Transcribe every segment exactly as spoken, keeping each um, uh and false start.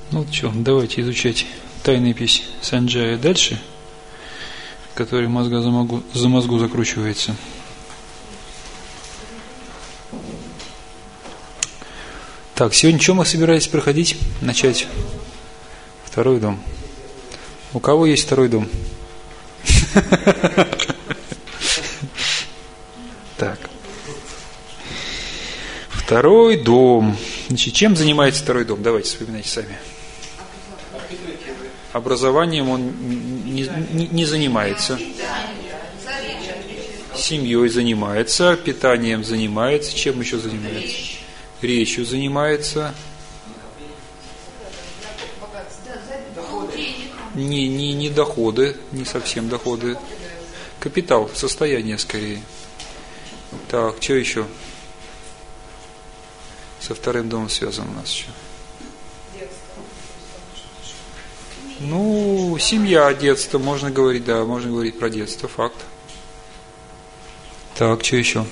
Ну что, давайте изучать тайнопись Санджая дальше, который мозга за мозгу, за мозгу закручивается. Так, сегодня что мы собираемся проходить? Начать второй дом. У кого есть второй дом? Так. Второй дом. Значит, чем занимается второй дом? Давайте вспоминайте сами. Образованием он не, не, не занимается. Семьей занимается, питанием занимается. Чем еще занимается? Речью занимается. Не, не, не доходы, не совсем доходы. Капитал, состояние скорее. Так, что еще? Со вторым домом связано у нас еще. Ну, семья, детство, можно говорить, да, можно говорить про детство, факт. Так, что еще?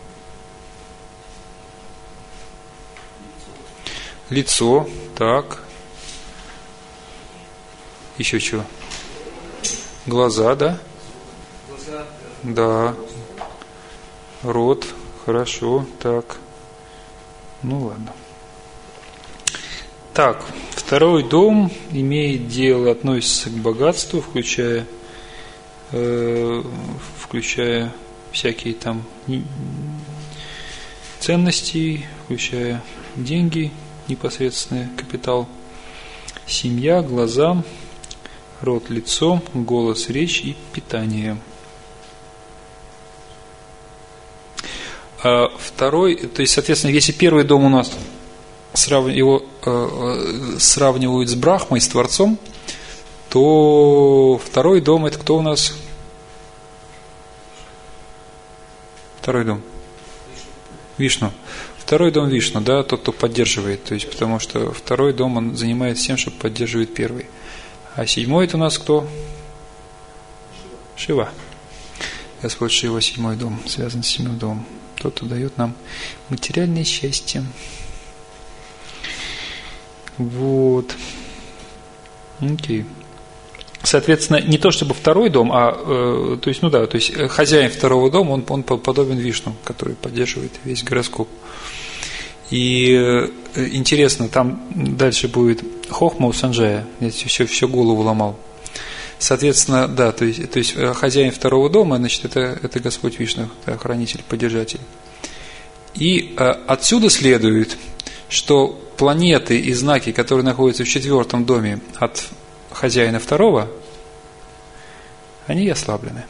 Лицо, так. Еще что? Глаза, да? Глаза. Да. Рот, хорошо, так. Ну ладно. Так, второй дом имеет дело, относится к богатству, включая, э, включая всякие там ценности, включая деньги, непосредственный капитал, семья, глаза, рот, лицо, голос, речь и питание. А второй, то есть, соответственно, если первый дом у нас его э, сравнивают с Брахмой, с Творцом, то второй дом это кто у нас? Второй дом. Вишну. Второй дом Вишну, да, тот, кто поддерживает, то есть, потому что второй дом он занимается тем, что поддерживает первый. А седьмой это у нас кто? Шива. Господь Шива, седьмой дом, связан с седьмым домом. Тот, кто дает нам материальное счастье. Вот. Окей. Соответственно, не то чтобы второй дом, а э, то есть, ну да, то есть хозяин второго дома, он, он подобен Вишну, который поддерживает весь гороскоп. И э, интересно, там дальше будет Хохма у Санджая, я все, все голову ломал. Соответственно, да, то есть, то есть хозяин второго дома, значит, это, это Господь Вишну, это хранитель, поддержатель. И э, отсюда следует, что планеты и знаки, которые находятся в четвертом доме от хозяина второго, они ослаблены.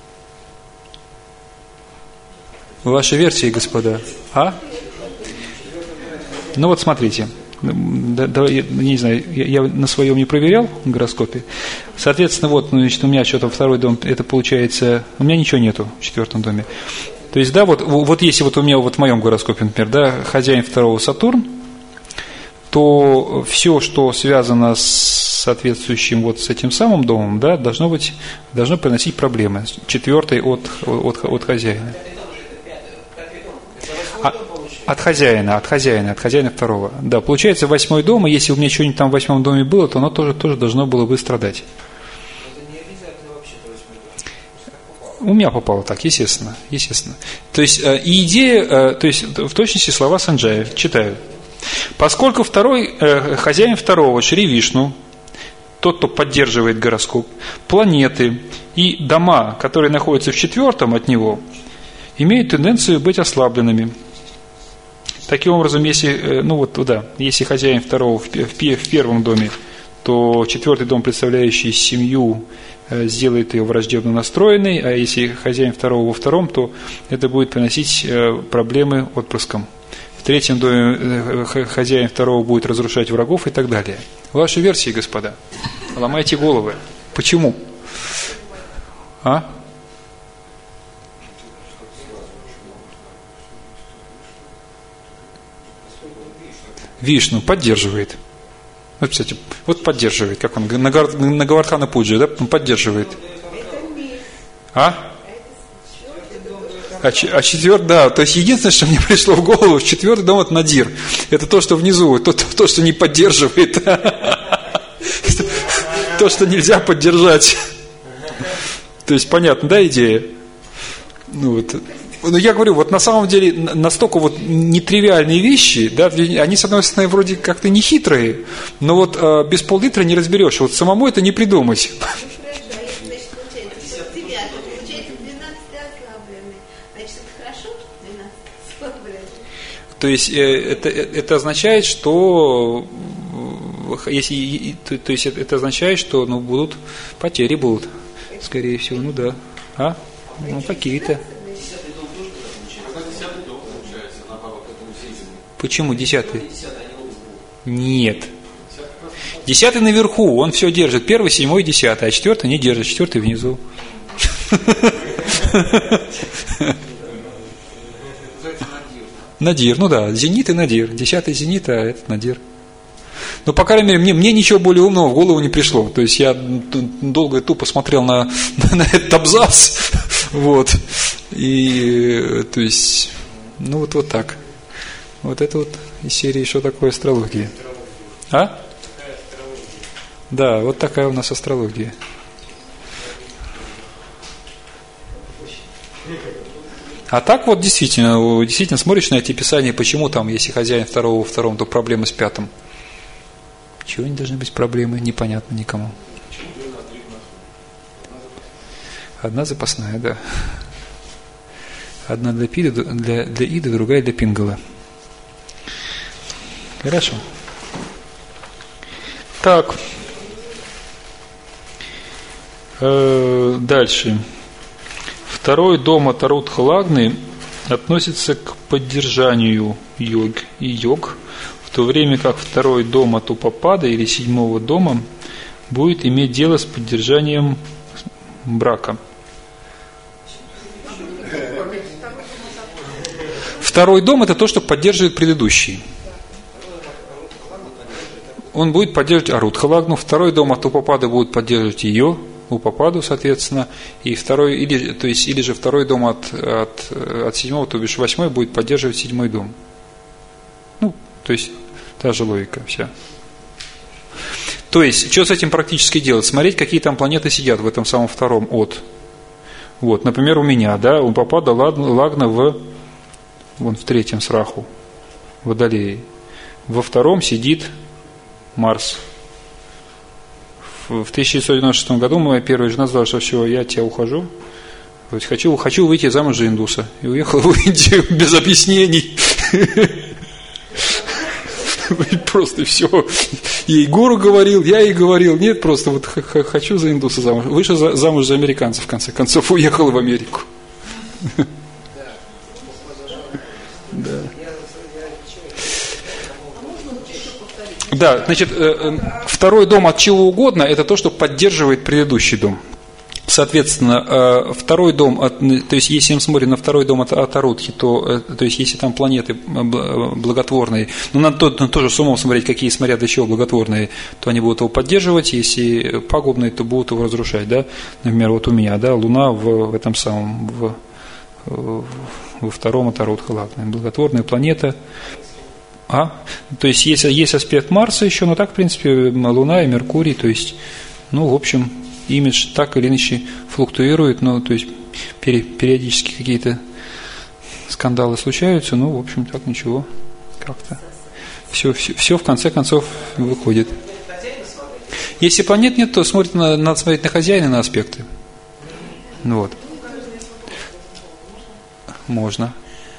Ваши версии, господа? А? Ну вот смотрите. Да, да, я, не знаю, я, я на своем не проверял в гороскопе. Соответственно, вот, значит, у меня что-то второй дом, это получается, у меня ничего нету в четвертом доме. То есть, да, вот, вот если вот у меня вот в моем гороскопе, например, да, хозяин второго Сатурн, то все, что связано с соответствующим вот с этим самым домом, да, должно быть, должно приносить проблемы. Четвертый от, от, от хозяина. А, от хозяина, от хозяина, от хозяина второго. Да, получается восьмой дом, и если у меня что-нибудь там в восьмом доме было, то оно тоже, тоже должно было бы страдать. У меня попало так, естественно, естественно. То есть, и идея, то есть, в точности слова Санджая, читаю. Поскольку второй, э, хозяин второго, Шри Вишну, тот, кто поддерживает гороскоп, планеты и дома, которые находятся в четвертом от него, имеют тенденцию быть ослабленными. Таким образом, если, э, ну вот, да, если хозяин второго в, в, в первом доме, то четвертый дом, представляющий семью, э, сделает ее враждебно настроенной, а если хозяин второго во втором, то это будет приносить э, проблемы отпрыскам. В третьем доме хозяин второго будет разрушать врагов и так далее. Ваши версии, господа. Ломайте головы. Почему? А? Вишну поддерживает. Вот, кстати, вот поддерживает. Как он? На Гавардхана Пуджи, да? Он поддерживает. А? А, а четвертый, да, то есть единственное, что мне пришло в голову, четвертый дом это Надир. Это то, что внизу, то, то, то что не поддерживает. то, что нельзя поддержать. То есть, понятно, да, идея? Ну, вот. Но я говорю, вот на самом деле настолько вот нетривиальные вещи, да, они, с одной стороны, вроде как-то не хитрые, но вот э, без пол-литра не разберешь. Вот самому это не придумать. То есть это, это означает, что если, то, то есть это означает, что ну, будут потери будут, скорее всего, ну да. А? Ну какие-то. Почему десятый? Нет. Десятый наверху, он все держит. Первый, седьмой, десятый, а четвертый не держит, четвертый внизу. Надир, ну да, зенит и надир. Десятый зенит, а этот надир. Но, по крайней мере, мне, мне ничего более умного в голову не пришло. То есть я долго и тупо смотрел на, на, на этот абзац. Вот. И, то есть, ну вот, вот так. Вот это вот из серии «Что такое астрология?» А? Да, вот такая у нас астрология. А так вот действительно, действительно смотришь на эти писания, почему там, если хозяин второго во втором, то проблемы с пятым. Чего не должны быть проблемы, непонятно никому. Одна запасная, да. Одна для Пида, для, для Ида, другая для Пингала. Хорошо. Так. Э, дальше. Второй дом от Арудха Лагны относится к поддержанию йог и йог, в то время как второй дом от Упапада или седьмого дома будет иметь дело с поддержанием брака. Второй дом – это то, что поддерживает предыдущий. Он будет поддерживать Арудха Лагну, второй дом от Упапада будет поддерживать ее, Упападу, соответственно, и второй, или, то есть, или же второй дом от, от, от седьмого, то бишь восьмой, будет поддерживать седьмой дом. Ну, то есть, та же логика вся. То есть, что с этим практически делать? Смотреть, какие там планеты сидят в этом самом втором от. Вот, например, у меня, да, у Упапада Лагна в, вон, в третьем сраху, в Водолее. Во втором сидит Марс. В тысяча девятьсот девяносто шестом году моя первая жена сказала, что все, я от тебя ухожу. Вот, хочу, хочу выйти замуж за индуса. И уехала в Индию без объяснений. Просто все. Ей гуру говорил, я ей говорил. Нет, просто вот хочу за индуса замуж. Вышла замуж за американца, в конце концов, уехала в Америку. Да. Да, значит, второй дом от чего угодно, это то, что поддерживает предыдущий дом. Соответственно, второй дом, от, то есть если мы смотрим на второй дом от, от Арудхи, то, то есть если там планеты благотворные, ну надо тоже с умом смотреть, какие, смотря для чего благотворные, то они будут его поддерживать, если пагубные, то будут его разрушать, да. Например, вот у меня, да, Луна в, в этом самом, в, во втором от Арудха Лагны, благотворная планета. А? То есть есть, есть аспект Марса еще, но так, в принципе, Луна и Меркурий, то есть, ну, в общем, имидж так или иначе флуктуирует, но, то есть, периодически какие-то скандалы случаются, ну, в общем, так ничего, как-то. Все, все, все в конце концов выходит. Если планет нет, то смотрит на, надо смотреть на хозяина, на аспекты. Ну, вот. Можно.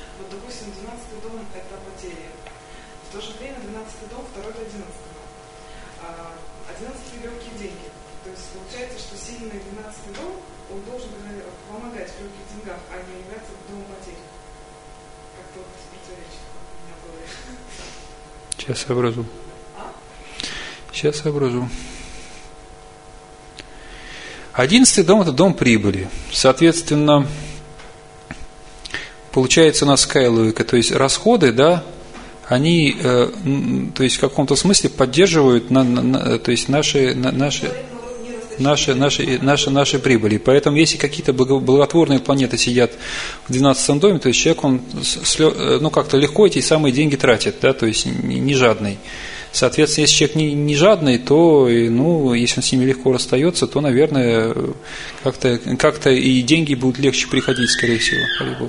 Сейчас соображу. Сейчас соображу. Одиннадцатый дом – это дом прибыли. Соответственно, получается у нас какая логика? То есть расходы, да, они, э, то есть в каком-то смысле поддерживают на, на, то есть наши, на, наши, наши, наши, наши, наши прибыли. Поэтому если какие-то благотворные планеты сидят в двенадцатом доме, то есть человек, он ну, как-то легко эти самые деньги тратит, да, то есть не жадный. Соответственно, если человек не, не жадный, то, ну, если он с ними легко расстается, то, наверное, как-то, как-то и деньги будут легче приходить, скорее всего.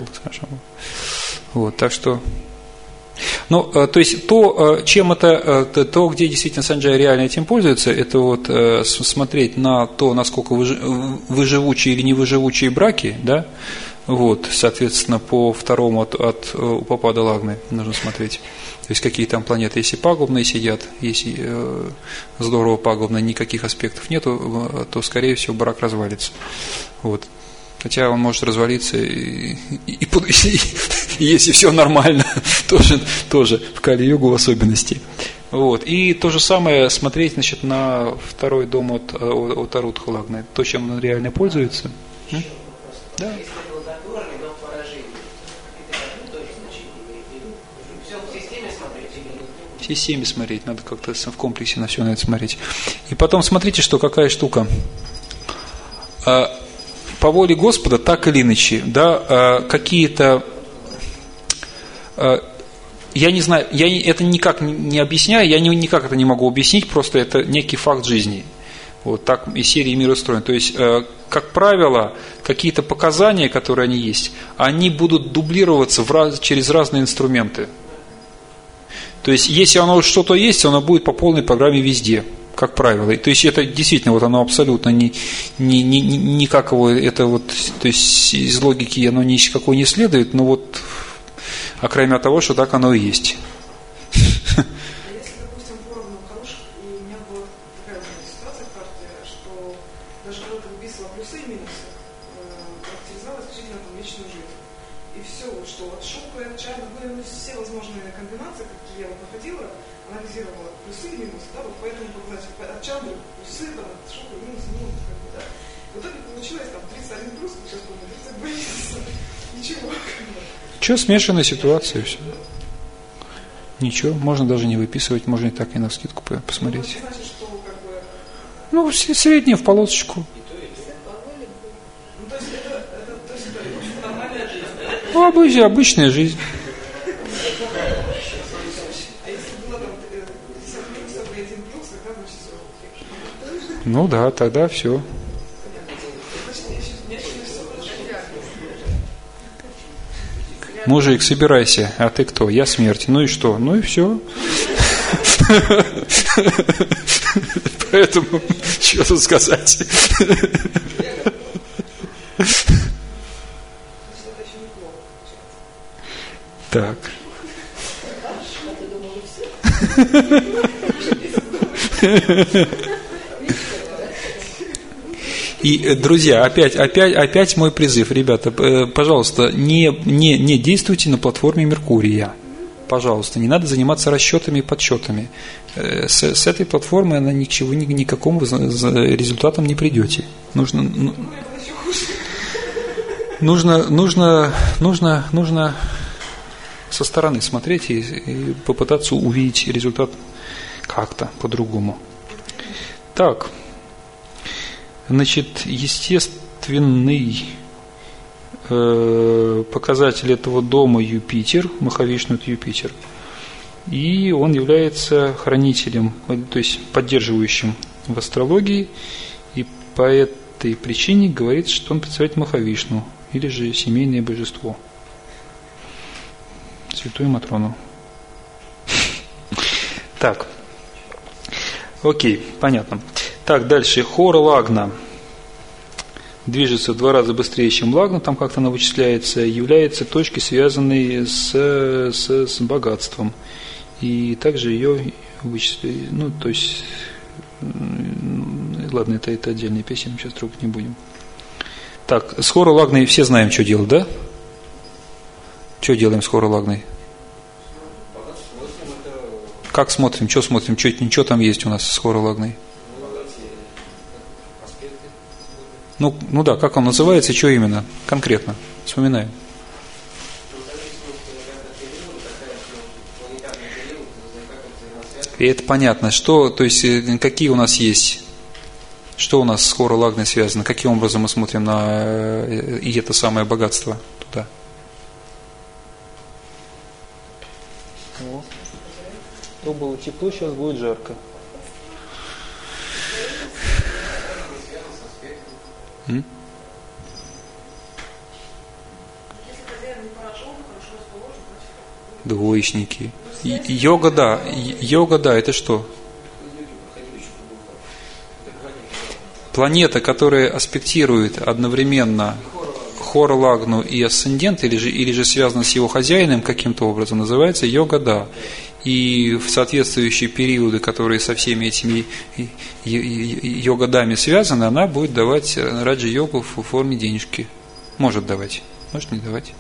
Вот, так что... Ну, то есть, то, чем это, то, где действительно Санджай реально этим пользуется, это вот смотреть на то, насколько выживучие или невыживучие браки, да, вот, соответственно, по второму от, от Упапада Лагны нужно смотреть. То есть, какие там планеты, если пагубные сидят, если э, здорово пагубно, никаких аспектов нету, то, скорее всего, брак развалится. Вот. Хотя он может развалиться, и, и, и, и, и если все нормально, тоже, тоже в Кали-югу в особенности. Вот. И то же самое смотреть, значит, на второй дом от, от Арудха Лагны, то, чем он реально пользуется. М? Да. В системе смотреть, надо как-то в комплексе на все на это смотреть. И потом смотрите, что какая штука. По воле Господа, так или иначе, да, какие-то, я не знаю, я это никак не объясняю, я никак это не могу объяснить, просто это некий факт жизни. Вот так из серии «Мир устроен». То есть, как правило, какие-то показания, которые они есть, они будут дублироваться в раз, через разные инструменты. То есть, если оно что-то есть, оно будет по полной программе везде. Как правило. То есть это действительно вот оно абсолютно не, не, не, никак его, это вот, то есть из логики оно никакой не следует, но вот, а кроме того, что так оно и есть. Если, допустим, поровну хороших, и у меня была такая ситуация в карте, что даже когда ты выписывала плюсы и минусы, характеризовала исключительно там личную жизнь. И все, вот что от шока, от чая, ну, все возможные комбинации, какие я вот находила, анализировала плюсы и минусы, да, вот поэтому от Чандры плюсы, там, от шока, минусы, минусы, как бы, да. В итоге получилось там тридцать один плюс, сейчас помню, тридцать два минуса, ничего. Что, смешанная ситуация, все. Ничего, можно даже не выписывать, можно и так и навскидку посмотреть. Ну, значит, что, как бы... Ну, среднее в полосочку. Ну, то есть это, это, то есть это, в общем, нормальная жизнь. Ну, обычная, обычная жизнь. Ну да, тогда все. Мужик, собирайся. А ты кто? Я смерть. Ну и что? Ну и все. Поэтому, что тут сказать? Так. И, друзья, опять, опять, опять мой призыв, ребята, пожалуйста, не, не, не действуйте на платформе Меркурия. Пожалуйста, не надо заниматься расчетами и подсчетами. С, с этой платформы она ни к чему, ни, никакому результатам не придете. Нужно, нужно, нужно, нужно, нужно со стороны смотреть и, и попытаться увидеть результат как-то по-другому. Так. Значит, естественный э, показатель этого дома Юпитер, Махавишну это Юпитер, и он является хранителем, то есть поддерживающим в астрологии, и по этой причине говорится, что он представляет Махавишну, или же семейное божество, Святую Матрону. Так, окей, понятно. Так, дальше. Хор Лагна движется в два раза быстрее, чем Лагна, там как-то она вычисляется, является точкой, связанной с, с, с богатством. И также ее вычисляют, ну, то есть, ладно, это, это отдельная песня, мы сейчас трогать не будем. Так, с Хора Лагной все знаем, что делать, да? Что делаем с Хора Лагной? Как смотрим, что смотрим, что, ничего там есть у нас с Хора Лагной? Ну, ну да, как он называется, что именно, конкретно, вспоминаем. И это понятно, что, то есть, какие у нас есть, что у нас с Хора Лагной связано, каким образом мы смотрим на и это самое богатство туда. То было тепло, сейчас будет жарко. М? Двоечники. Йога, да. Йога, да, это что? Планета, которая аспектирует одновременно Хора-лагну и асцендент, или же, или же связана с его хозяином каким-то образом, называется йога-да. И в соответствующие периоды, которые со всеми этими йога-дами связаны, она будет давать раджа-йогу в форме денежки. Может давать, может не давать.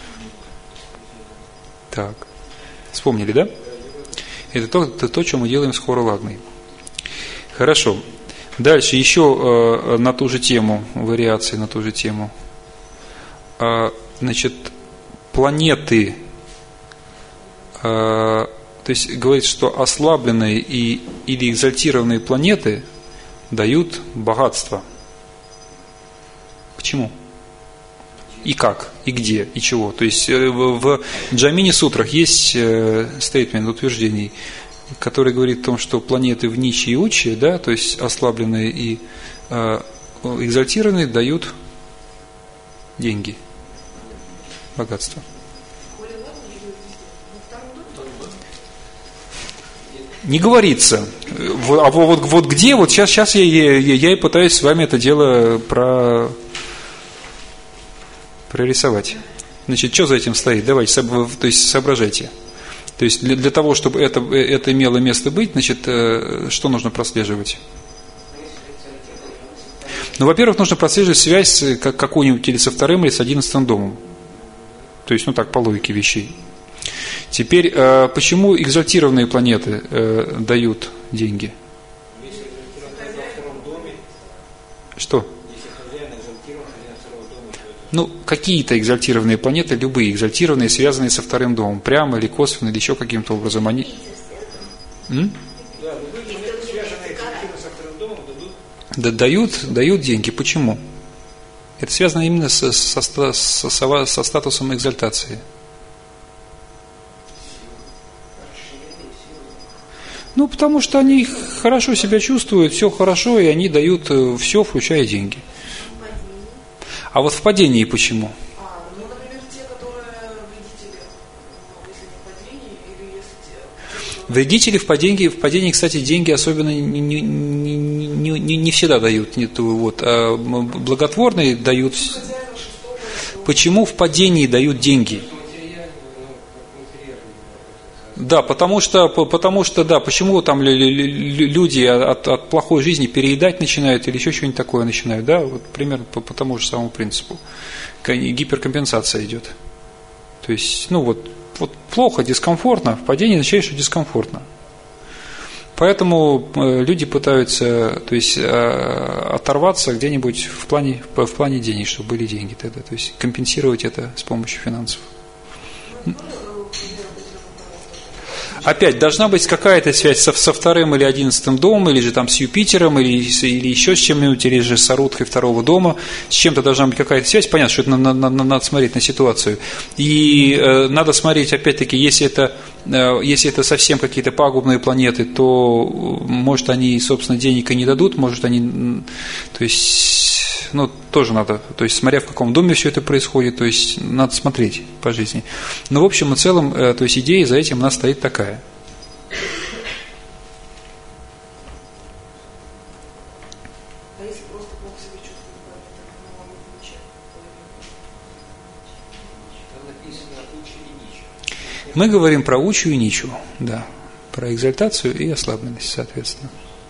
Так. Вспомнили, да? Это то, это то, что мы делаем с Хора-лагной. Хорошо. Дальше еще э, на ту же тему, вариации на ту же тему. Э, значит, планеты, э, то есть говорится, что ослабленные и, или экзальтированные планеты дают богатство. Почему? И как, и где, и чего. То есть э, в, в Джамини сутрах есть э, стейтмент утверждений, который говорит о том, что планеты в Ничи и Учи, да, то есть ослабленные и э, экзальтированные, дают деньги, богатство. Не говорится. А вот, вот где, вот сейчас, сейчас я, я, я и пытаюсь с вами это дело про, прорисовать. Значит, что за этим стоит? Давайте, то есть соображайте. То есть для, для того, чтобы это, это имело место быть, значит, что нужно прослеживать? Ну, во-первых, нужно прослеживать связь с какой-нибудь или со вторым, или с одиннадцатым домом. То есть, ну так, по логике вещей. Теперь, почему экзальтированные планеты дают деньги? Что? Ну, какие-то экзальтированные планеты, любые экзальтированные, связанные со вторым домом, прямо или косвенно, или еще каким-то образом, они... М? Да, дают, дают деньги. Почему? Это связано именно со, со, со, со, со статусом экзальтации. Ну, потому что они хорошо себя чувствуют, все хорошо, и они дают все, включая деньги. А вот в падении почему? А, ну, например, те, которые вредители, ну, если не в падении, или если те... Вредители в падении, в падении, кстати, деньги особенно не, не, не, не, не всегда дают. Нет, вот, а благотворные дают. Почему в падении дают деньги? Да, потому что, потому что, да, почему там люди от, от плохой жизни переедать начинают или еще что-нибудь такое начинают, да, вот примерно по, по тому же самому принципу. Гиперкомпенсация идет. То есть, ну вот, вот плохо, дискомфортно, в падении означает, что дискомфортно. Поэтому люди пытаются, то есть, оторваться где-нибудь в плане, в плане денег, чтобы были деньги тогда, то есть компенсировать это с помощью финансов. Опять, должна быть какая-то связь со, со вторым или одиннадцатым домом, или же там с Юпитером, или, или еще с чем-нибудь, или же с Аруткой второго дома. С чем-то должна быть какая-то связь. Понятно, что это на, на, на, надо смотреть на ситуацию. И э, надо смотреть, опять-таки, если это, э, если это совсем какие-то пагубные планеты, то, может, они, собственно, денег и не дадут, может, они, то есть... Ну, тоже надо, то есть, смотря в каком доме все это происходит, то есть, надо смотреть по жизни. Но, в общем и целом, то есть, идея за этим у нас стоит такая. А если просто плохо себя чувствует, то вам не Мы говорим про учу и ничу, да, про экзальтацию и ослабленность, соответственно.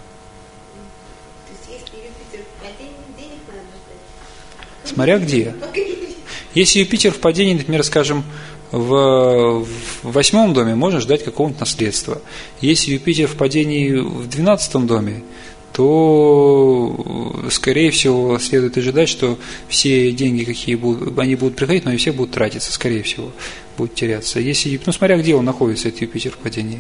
Смотря где. Если Юпитер в падении, например, скажем, в, в восьмом доме, можно ждать какого-нибудь наследства. Если Юпитер в падении в двенадцатом доме, то, скорее всего, следует ожидать, что все деньги, какие будут, они будут приходить, но они все будут тратиться, скорее всего, будут теряться. Если, ну, смотря где он находится, этот Юпитер в падении.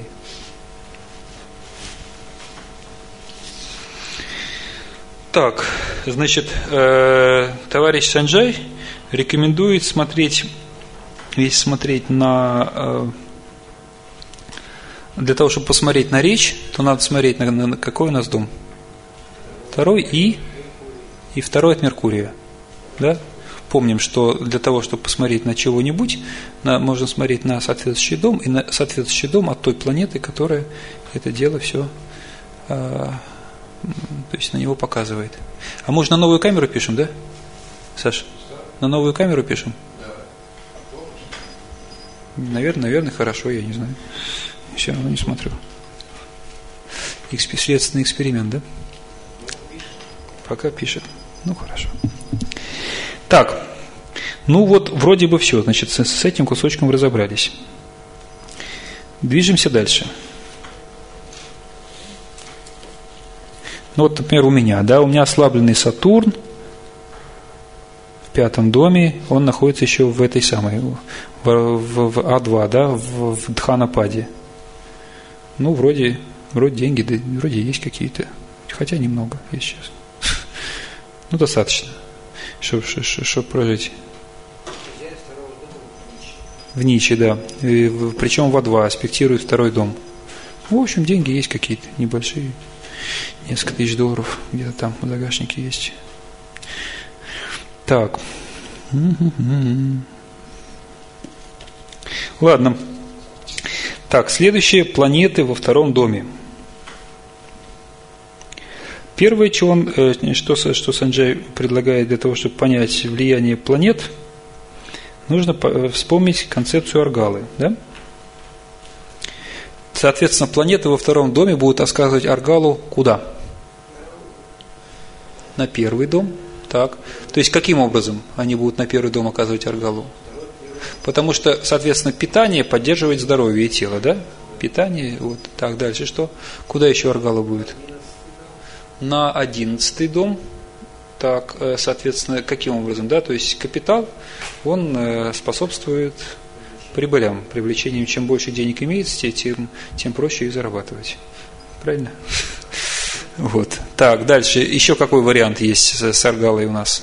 Так, значит, э, товарищ Санджай рекомендует смотреть, если смотреть на, э, для того, чтобы посмотреть на речь, то надо смотреть на, на, на какой у нас дом. Второй и, и второй от Меркурия. Да? Помним, что для того, чтобы посмотреть на чего-нибудь, на, можно смотреть на соответствующий дом и на соответствующий дом от той планеты, которая это дело все, а, то есть на него показывает. А может, на новую камеру пишем, да, Саша? На новую камеру пишем? Наверное, наверное, хорошо, я не знаю. Все равно не смотрю. Эксп... Следственный эксперимент, да? Пока пишет. Ну, хорошо. Так, ну вот, вроде бы все. Значит, с, с этим кусочком разобрались. Движемся дальше. Ну вот, например, у меня, да, у меня ослабленный Сатурн в пятом доме, он находится еще в этой самой, в, в, в А два, да, в, в Дханападе. Ну, вроде, вроде деньги, да, вроде есть какие-то, хотя немного, если честно. Ну, достаточно, чтобы, чтобы прожить. В Ниче, да. И, причем в А два, аспектирует второй дом. В общем, деньги есть какие-то небольшие. Несколько тысяч долларов где-то там в загашнике есть. Так. Ладно. Так, следующие планеты во втором доме. Первое, что, он, что, что Санджай предлагает для того, чтобы понять влияние планет, нужно вспомнить концепцию Аргалы. Да? Соответственно, планеты во втором доме будут оказывать Аргалу куда? На первый дом. Так. То есть, каким образом они будут на первый дом оказывать Аргалу? Потому что, соответственно, питание поддерживает здоровье и тело, да? Питание, вот так, дальше что? Куда еще Аргала будет? На одиннадцатый дом. Так, соответственно, каким образом, да? То есть, капитал, он способствует прибылям, привлечением. Чем больше денег имеется, тем, тем проще их зарабатывать. Правильно? Вот. Так, дальше. Еще какой вариант есть с Аргалой у нас?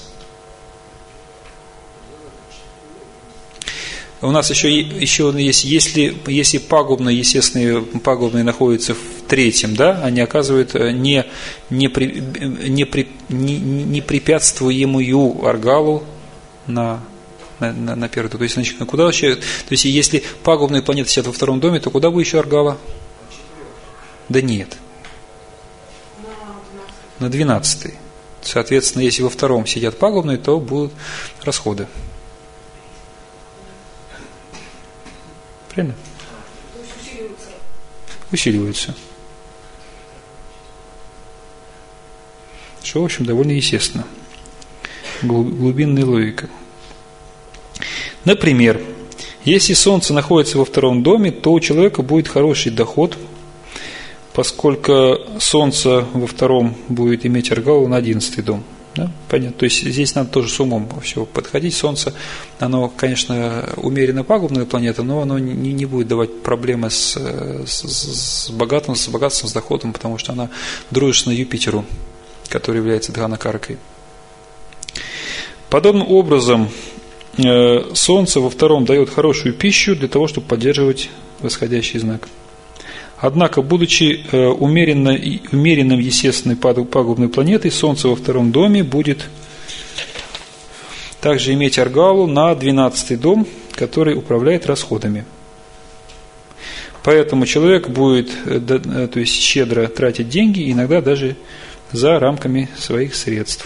У нас еще, еще есть, если, если пагубные, естественные пагубные находятся в третьем, да, они оказывают не, не, при, не, при, не, не препятствуемую Аргалу на, на, на, на первый. То есть, значит, куда вообще, то есть, если пагубные планеты сидят во втором доме, то куда бы еще Аргала? Да нет. На двенадцатый. Соответственно, если во втором сидят пагубные, то будут расходы. Правильно? Усиливаются. Усиливаются. Что, в общем, довольно естественно. Глубинная логика. Например, если Солнце находится во втором доме, то у человека будет хороший доход, поскольку Солнце во втором будет иметь Аргалу на одиннадцатый дом. Да? Понятно. То есть здесь надо тоже с умом все подходить. Солнце, оно, конечно, умеренно пагубная планета, но оно не, не будет давать проблемы с, с, с, богатым, с богатством, с доходом, потому что она дружественна Юпитеру, который является Дханакаркой. Подобным образом Солнце во втором дает хорошую пищу для того, чтобы поддерживать восходящий знак. Однако, будучи умеренно, умеренным естественной пагубной планетой, Солнце во втором доме будет также иметь Аргалу на двенадцатый дом, который управляет расходами. Поэтому человек будет, то есть, щедро тратить деньги, иногда даже за рамками своих средств.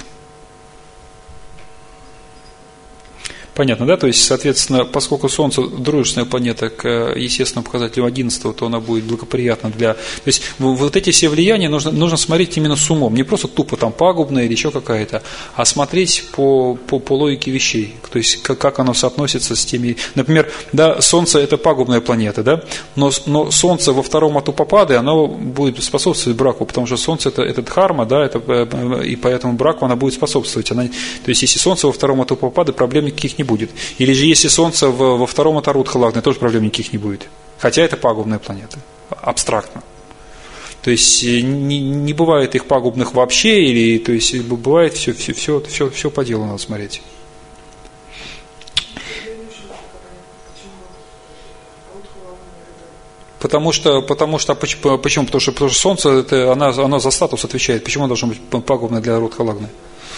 Понятно, да? То есть, соответственно, поскольку Солнце дружественная планета к естественному показателю одиннадцатого, то она будет благоприятна для... То есть, вот эти все влияния нужно, нужно смотреть именно с умом. Не просто тупо там пагубная или еще какая-то, а смотреть по, по, по логике вещей. То есть, как, как оно соотносится с теми... Например, да, Солнце – это пагубная планета, да? Но, но Солнце во втором от Упапады, оно будет способствовать браку, потому что Солнце – это, это дхарма, да, это, и поэтому браку она будет способствовать. Она, то есть, если Солнце во втором от Упапады, проблем никаких не будет. будет. Или же если Солнце во, во втором от Арудхалагны, тоже проблем никаких не будет. Хотя это пагубная планета. Абстрактно. То есть не, не бывает их пагубных вообще, или то есть бывает все, все, все, все, все по делу надо смотреть. Потому что, потому что, почему? Потому что, потому что Солнце, это, оно, оно за статус отвечает. Почему оно должно быть пагубно для Радха Лагны?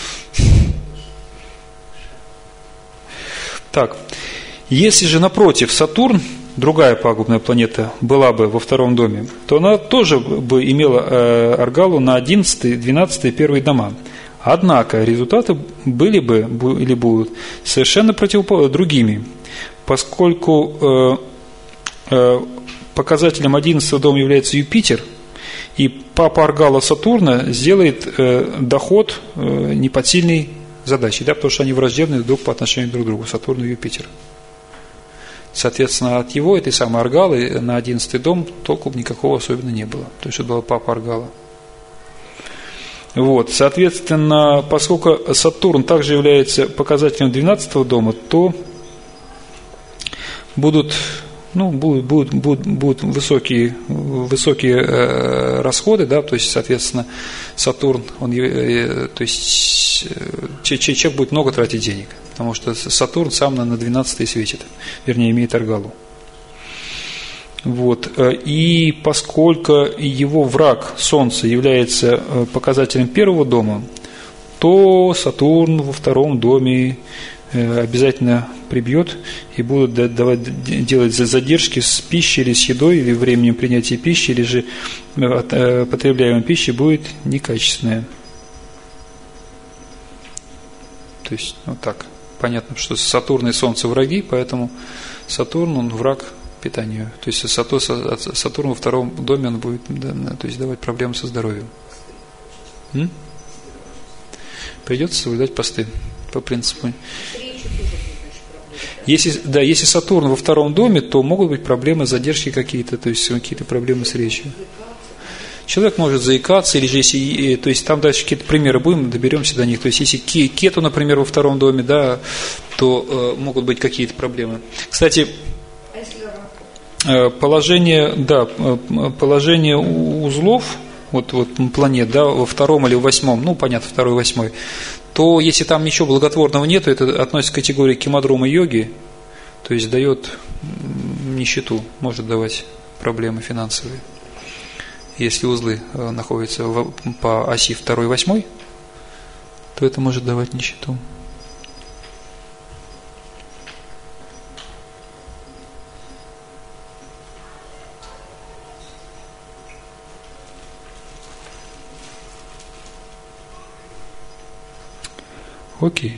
Так, если же напротив Сатурн, другая пагубная планета, была бы во втором доме, то она тоже бы имела э, Аргалу на одиннадцатый, двенадцатый и первый дома. Однако результаты были бы или будут совершенно противоположными, другими, поскольку э, э, показателем одиннадцатого дома является Юпитер, и папа Аргала Сатурна сделает э, доход э, непосильной задачей, да, потому что они враждебны друг по отношению друг к другу, Сатурн и Юпитер. Соответственно, от его, этой самой Аргалы, на одиннадцатый дом толку никакого особенно не было. То есть это была папа Аргала. Вот, соответственно, поскольку Сатурн также является показателем двенадцатого дома, то будут, ну, будут, будут, будут, будут высокие, высокие э, расходы, да, то есть, соответственно, Сатурн, он, э, то есть, э, человек будет много тратить денег, потому что Сатурн сам на двенадцатый светит, вернее, имеет Аргалу. Вот. И поскольку его враг Солнце является показателем первого дома, то Сатурн во втором доме обязательно прибьет и будут давать, делать задержки с пищей или с едой, или временем принятия пищи, или же потребляемой пищи будет некачественная. То есть, вот так. Понятно, что Сатурн и Солнце враги, поэтому Сатурн, он враг питанию. То есть Сатурн во втором доме он будет, да, то есть давать проблемы со здоровьем. М? Придется соблюдать посты по принципу. Если, да, если Сатурн во втором доме, то могут быть проблемы, задержки какие-то, то есть какие-то проблемы с речью. Человек может заикаться, или же если, то есть там дальше какие-то примеры будем, доберемся до них. То есть если Кету, например, во втором доме, да, то э, могут быть какие-то проблемы. Кстати, положение, да, положение узлов, вот, вот планет, да, во втором или в восьмом, ну, понятно, второй, восьмой, то если там ничего благотворного нет, это относится к категории кимадрума йоги, то есть дает нищету, может давать проблемы финансовые. Если узлы находятся по оси второй, восьмой, то это может давать нищету. Окей.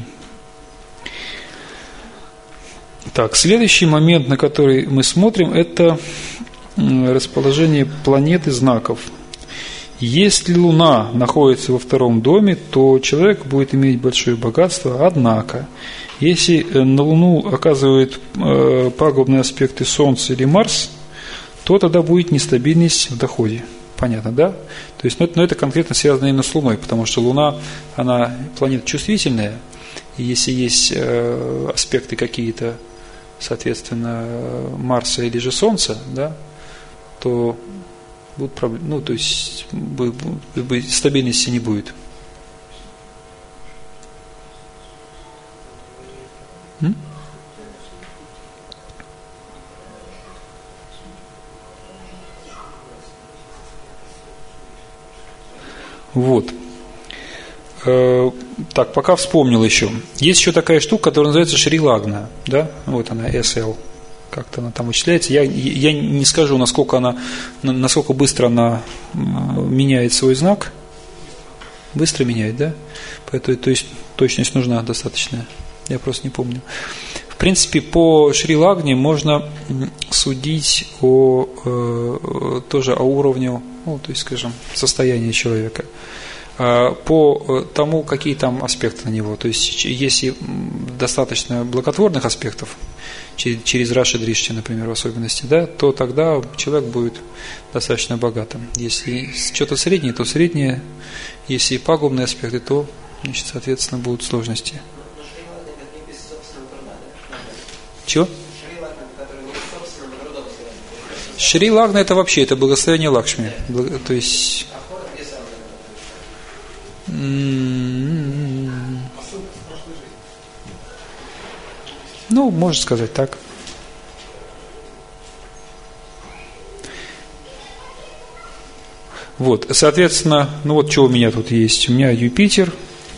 Так, следующий момент, на который мы смотрим, это расположение планет и знаков. Если Луна находится во втором доме, то человек будет иметь большое богатство, однако, если на Луну оказывают пагубные аспекты Солнце или Марс, то тогда будет нестабильность в доходе. Понятно, да? То есть, ну это, ну, это конкретно связано именно с Луной, потому что Луна, она планета чувствительная, и если есть э, аспекты какие-то, соответственно, Марса или же Солнца, да, то будут проблемы, ну, то есть б, б, б, стабильности не будет. М? Вот. Э, так, пока вспомнил еще. Есть еще такая штука, которая называется Шри-Лагна. Да? Вот она, эс эл. Как-то она там вычисляется. Я, я не скажу, насколько она, насколько быстро она меняет свой знак. Быстро меняет, да? Поэтому, то есть точность нужна достаточная. Я просто не помню. В принципе, по Шри-Лагне можно судить о, э, тоже о уровне, ну, то есть, скажем, состояния человека. По тому, какие там аспекты на него. То есть, если достаточно благотворных аспектов, через Раши Дришти, например, в особенности, да, то тогда человек будет достаточно богатым. Если что-то среднее, то среднее. Если пагубные аспекты, то, значит, соответственно, будут сложности. Чего? Шри-Лагна это вообще, это благословение Лакшми. То есть... Ну, можно сказать так. Вот, соответственно, ну вот что у меня тут есть. У меня Юпитер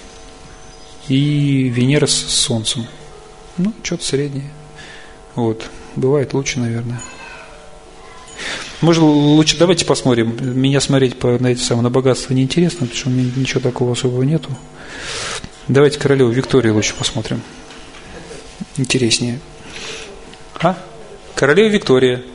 и Венера с Солнцем. Ну, что-то среднее. Вот, бывает лучше, наверное. Может, лучше давайте посмотрим. Меня смотреть по, на, эти самые, на богатство неинтересно, потому что у меня ничего такого особого нету. Давайте королеву Викторию лучше посмотрим. Интереснее. А? Королева Виктория.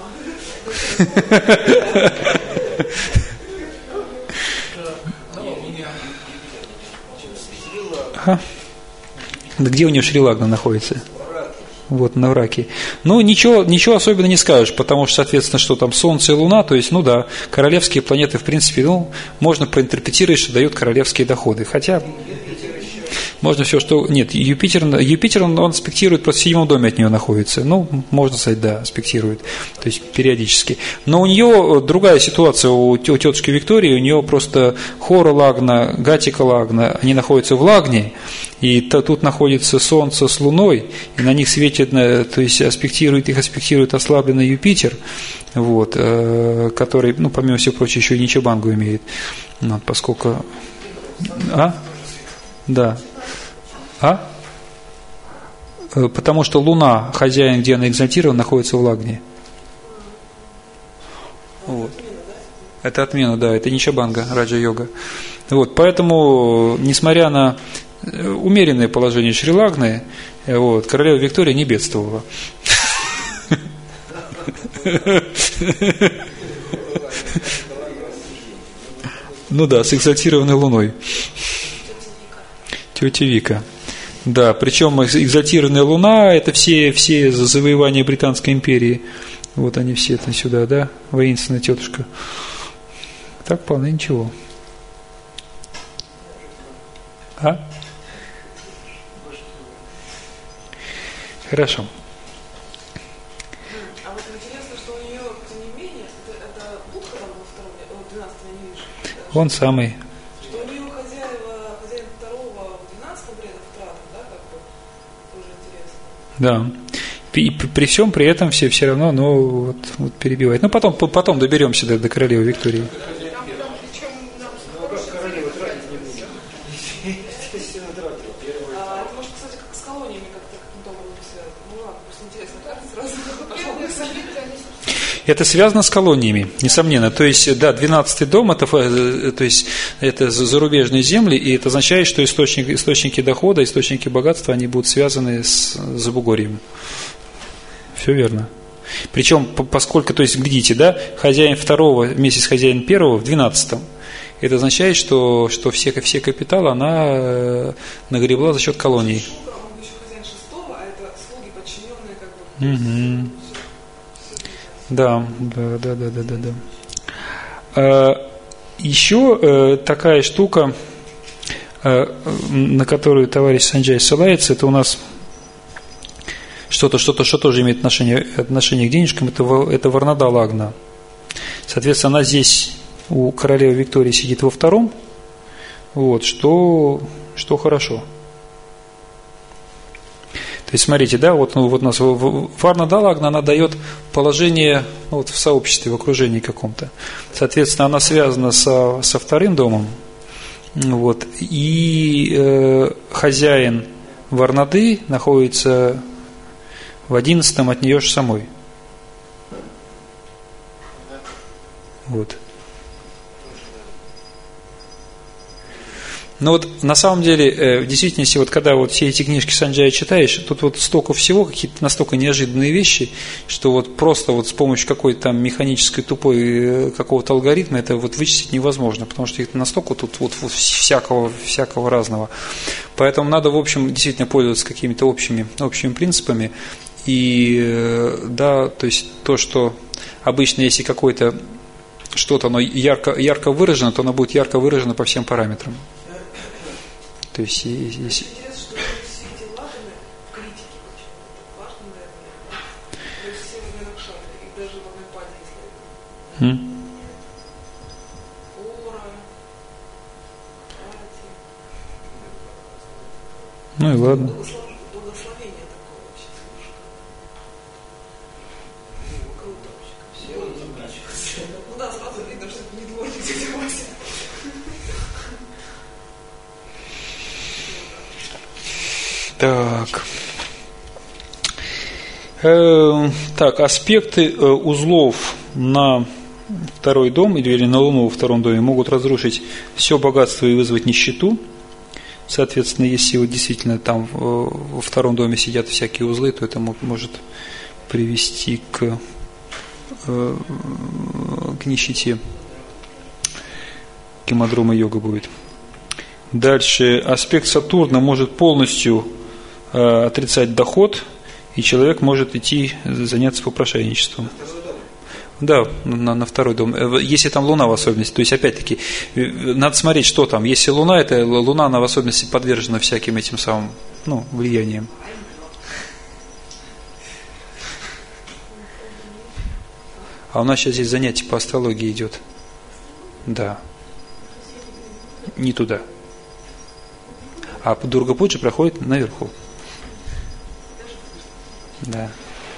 Ага. Где у нее Шри-Лагна находится? Вот, на Враке. Ну, ничего, ничего особенно не скажешь, потому что, соответственно, что там Солнце и Луна, то есть, ну да, королевские планеты, в принципе, ну, можно проинтерпретировать, что дают королевские доходы. Хотя, можно все, что... Нет, Юпитер, Юпитер он, он аспектирует, просто в седьмом доме от нее находится. Ну, можно сказать, да, аспектирует, то есть периодически. Но у нее другая ситуация, у, у тетушки Виктории, у нее просто Хора Лагна, Гатика Лагна, они находятся в Лагне, и то, тут находится Солнце с Луной, и на них светит, то есть аспектирует, их аспектирует ослабленный Юпитер, вот, который, ну, помимо всего прочего, еще и Ничабангу имеет, вот, поскольку... А? Да. А? Потому что Луна, хозяин, где она экзальтирована, находится в Лагне. Вот. Это отмена, да, это Ничабанга, раджа-йога. Вот, поэтому, несмотря на умеренное положение Шри-Лагны, вот, королева Виктория не бедствовала. Ну да, с экзальтированной Луной. Тетя Вика. Да, причем экзальтированная Луна, это все, все завоевания Британской империи. Вот они все это сюда, да, воинственная тетушка. Так вполне ничего. А? Хорошо. А вот интересно, что у нее, тем не менее, это, это Будха там во втором, двенадцатом не вижу. Он самый. Что у нее хозяева, хозяин второго в двенадцатом рядом в тратах, да, как бы, тоже интересно. Да. И при всем при этом все, все равно, ну, вот, вот перебивает. Ну, потом, потом доберемся до, до королевы Виктории. Это связано с колониями, несомненно. То есть, да, двенадцатый дом это, то есть, это зарубежные земли, и это означает, что источник, источники дохода, источники богатства, они будут связаны с Забугорьем. Все верно. Причем, поскольку, то есть, глядите, да, хозяин второго вместе с хозяином первого в двенадцатом, это означает, что, что все, все капиталы она нагребла за счет колоний. Он еще хозяин шестого, а это слуги подчиненные, как бы. Угу. Да, да, да, да, да, да, да. А, еще э, такая штука, э, на которую товарищ Санджай ссылается, это у нас что-то, что-то, что тоже имеет отношение, отношение к денежкам, это, это Варнада Лагна. Соответственно, она здесь у королевы Виктории сидит во втором, вот, что, что хорошо. То есть, смотрите, да, вот, ну, вот у нас Варнада Лагна, она дает положение, ну, вот в сообществе, в окружении каком-то. Соответственно, она связана со, со вторым домом, вот, и э, хозяин Варнады находится в одиннадцатом от нее же самой. Вот. Но вот на самом деле, в действительности, вот когда вот все эти книжки Санджая читаешь, тут вот столько всего, какие-то настолько неожиданные вещи, что вот просто вот с помощью какой-то там механической тупой какого-то алгоритма это вот вычислить невозможно, потому что их настолько тут вот, вот всякого, всякого разного. Поэтому надо, в общем, действительно пользоваться какими-то общими, общими принципами. И да, то есть то, что обычно, если какое-то что-то оно ярко, ярко выражено, то оно будет ярко выражено по всем параметрам. То есть, если... Интересно, что все эти лаганы в критике почему-то важно, наверное. То есть все в Миракшаре, и даже в Амипаде, если это. Ора, Ати. Ну и ладно. Благословение такое вообще слушай. Круто вообще. Ну да, сразу видно, что это не дворник. Так. Э, так, аспекты э, узлов на второй дом или на Луну во втором доме могут разрушить все богатство и вызвать нищету. Соответственно, если вот действительно там э, во втором доме сидят всякие узлы, то это может привести к, э, к нищете. Гемодрома йога будет. Дальше аспект Сатурна может полностью э, отрицать доход, и человек может идти заняться попрошайничеством. Да, на, на второй дом. Если там Луна в особенности, то есть опять-таки надо смотреть, что там. Если Луна, это Луна, она в особенности подвержена всяким этим самым, ну, влияниям. А у нас сейчас здесь занятие по астрологии идет. Да. Не туда. А Дурга-пуджа проходит наверху. Да.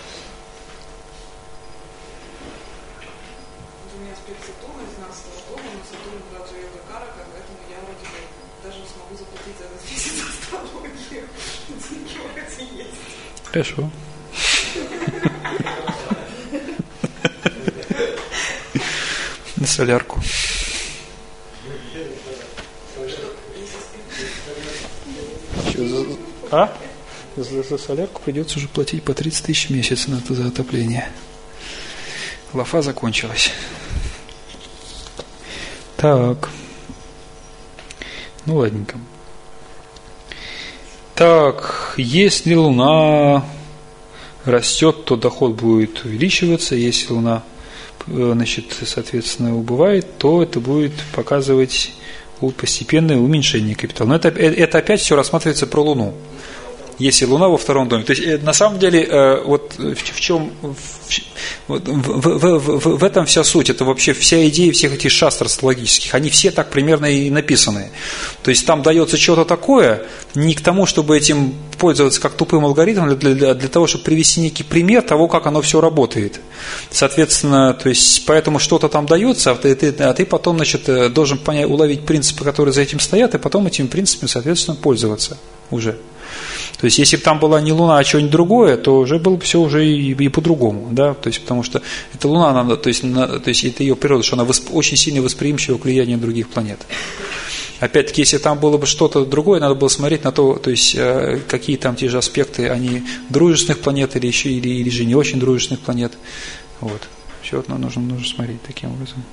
У меня аспект Сатурна, двенадцатого дома, но Сатурн Раджа Йога Карака, поэтому я вроде бы даже смогу заплатить за этот месяц астрологию. Деньги вроде есть. Хорошо. На солярку. А? За, за солярку придется уже платить по тридцать тысяч в месяц на это за отопление. Лафа закончилась. Так. Ну, ладненько. Так, если Луна растет, то доход будет увеличиваться. Если Луна, значит, соответственно, убывает, то это будет показывать постепенное уменьшение капитала. Но это, это опять все рассматривается про Луну. Если Луна во втором доме. То есть, на самом деле, вот в, в чем в, в, в, в, в этом вся суть. Это вообще вся идея всех этих шастр астрологических. Они все так примерно и написаны. То есть, там дается что-то такое, не к тому, чтобы этим пользоваться как тупым алгоритмом, для, для, для того, чтобы привести некий пример того, как оно все работает. Соответственно, то есть, поэтому что-то там дается, а ты, ты, а ты потом, значит, должен понять, уловить принципы, которые за этим стоят, и потом этими принципами, соответственно, пользоваться уже. То есть, если бы там была не Луна, а что-нибудь другое, то уже было бы все уже и, и по-другому, да, то есть, потому что это Луна, она, то есть, на, то есть, это ее природа, что она восп, очень сильно восприимчива к влиянию других планет. Опять-таки, если там было бы что-то другое, надо было смотреть на то, то есть, какие там те же аспекты, они дружественных планет или еще, или, или же не очень дружественных планет. Вот. Все это нужно, нужно смотреть таким образом.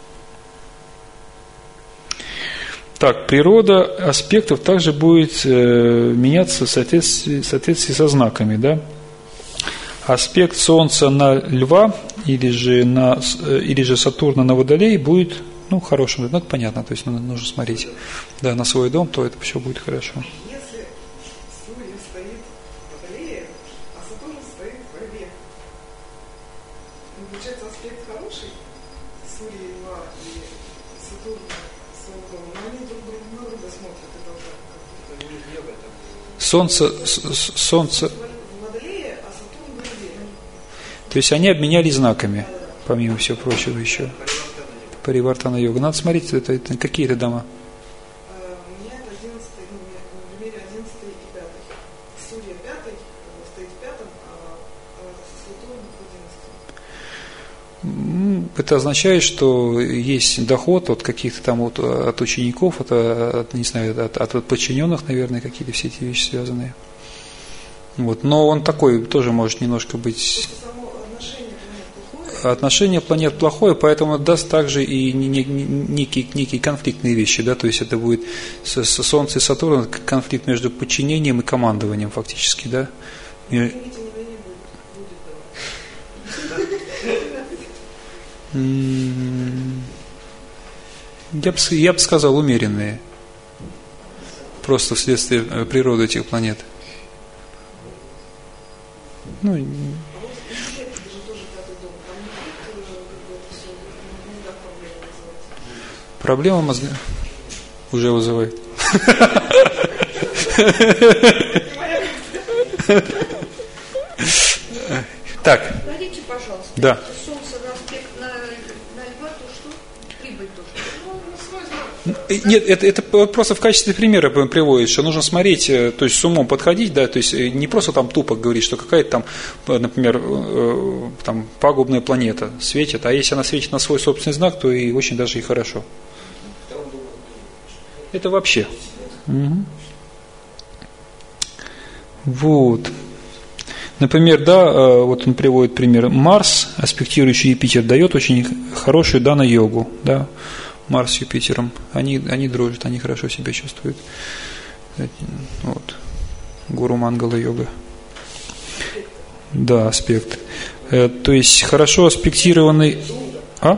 Так, природа аспектов также будет э, меняться в соответствии, в соответствии со знаками, да? Аспект Солнца на Льва или же, на, или же Сатурна на Водолей будет, ну, хорошим, ну, это понятно, то есть нужно смотреть, да, на свой дом, то это все будет хорошо. Если Сурья стоит в Водолее, а Сатурн стоит в Льве, получается аспект хороший, Сурья Льва и Сатурн своего дома, но они друг друга на друга смотрят и должны. Солнце, солнце. В Водолее, а Сатурн в Льве. То есть они обменялись знаками, помимо всего прочего еще. Паривартана йога. Надо смотреть, это, это какие это дома. У меня это одиннадцатый, ну, в примере одиннадцатый и пятый. Сурья пятый, стоит в пятом, а Сатурн в одиннадцатом. Это означает, что есть доход от каких-то там вот, от учеников, от, от, не знаю, от, от подчиненных, наверное, какие-то все эти вещи связанные. Вот. Но он такой тоже может немножко быть... Отношение планет плохое, поэтому даст также и некие, некие конфликтные вещи, да, то есть это будет с, с Солнце и Сатурн конфликт между подчинением и командованием фактически, да. Я бы, я бы сказал, умеренные, просто вследствие природы этих планет. Ну, проблема мозга уже вызывает. Так. Скажите, пожалуйста, да. Солнце на аспект на, на Льва, то что? Прибыль то что? Ну, Нет, это, это просто в качестве примера приводит, что нужно смотреть, то есть с умом подходить, да, то есть не просто там тупо говорить, что какая-то там, например, там пагубная планета светит, а если она светит на свой собственный знак, то и очень даже и хорошо. Это вообще. Угу. Вот. Например, да, вот он приводит пример. Марс, аспектирующий Юпитер, дает очень хорошую дана-йогу, да. Марс с Юпитером, они, они дружат, они хорошо себя чувствуют. Вот. Гуру Мангала йога. Да, аспект. То есть хорошо аспектированный. А?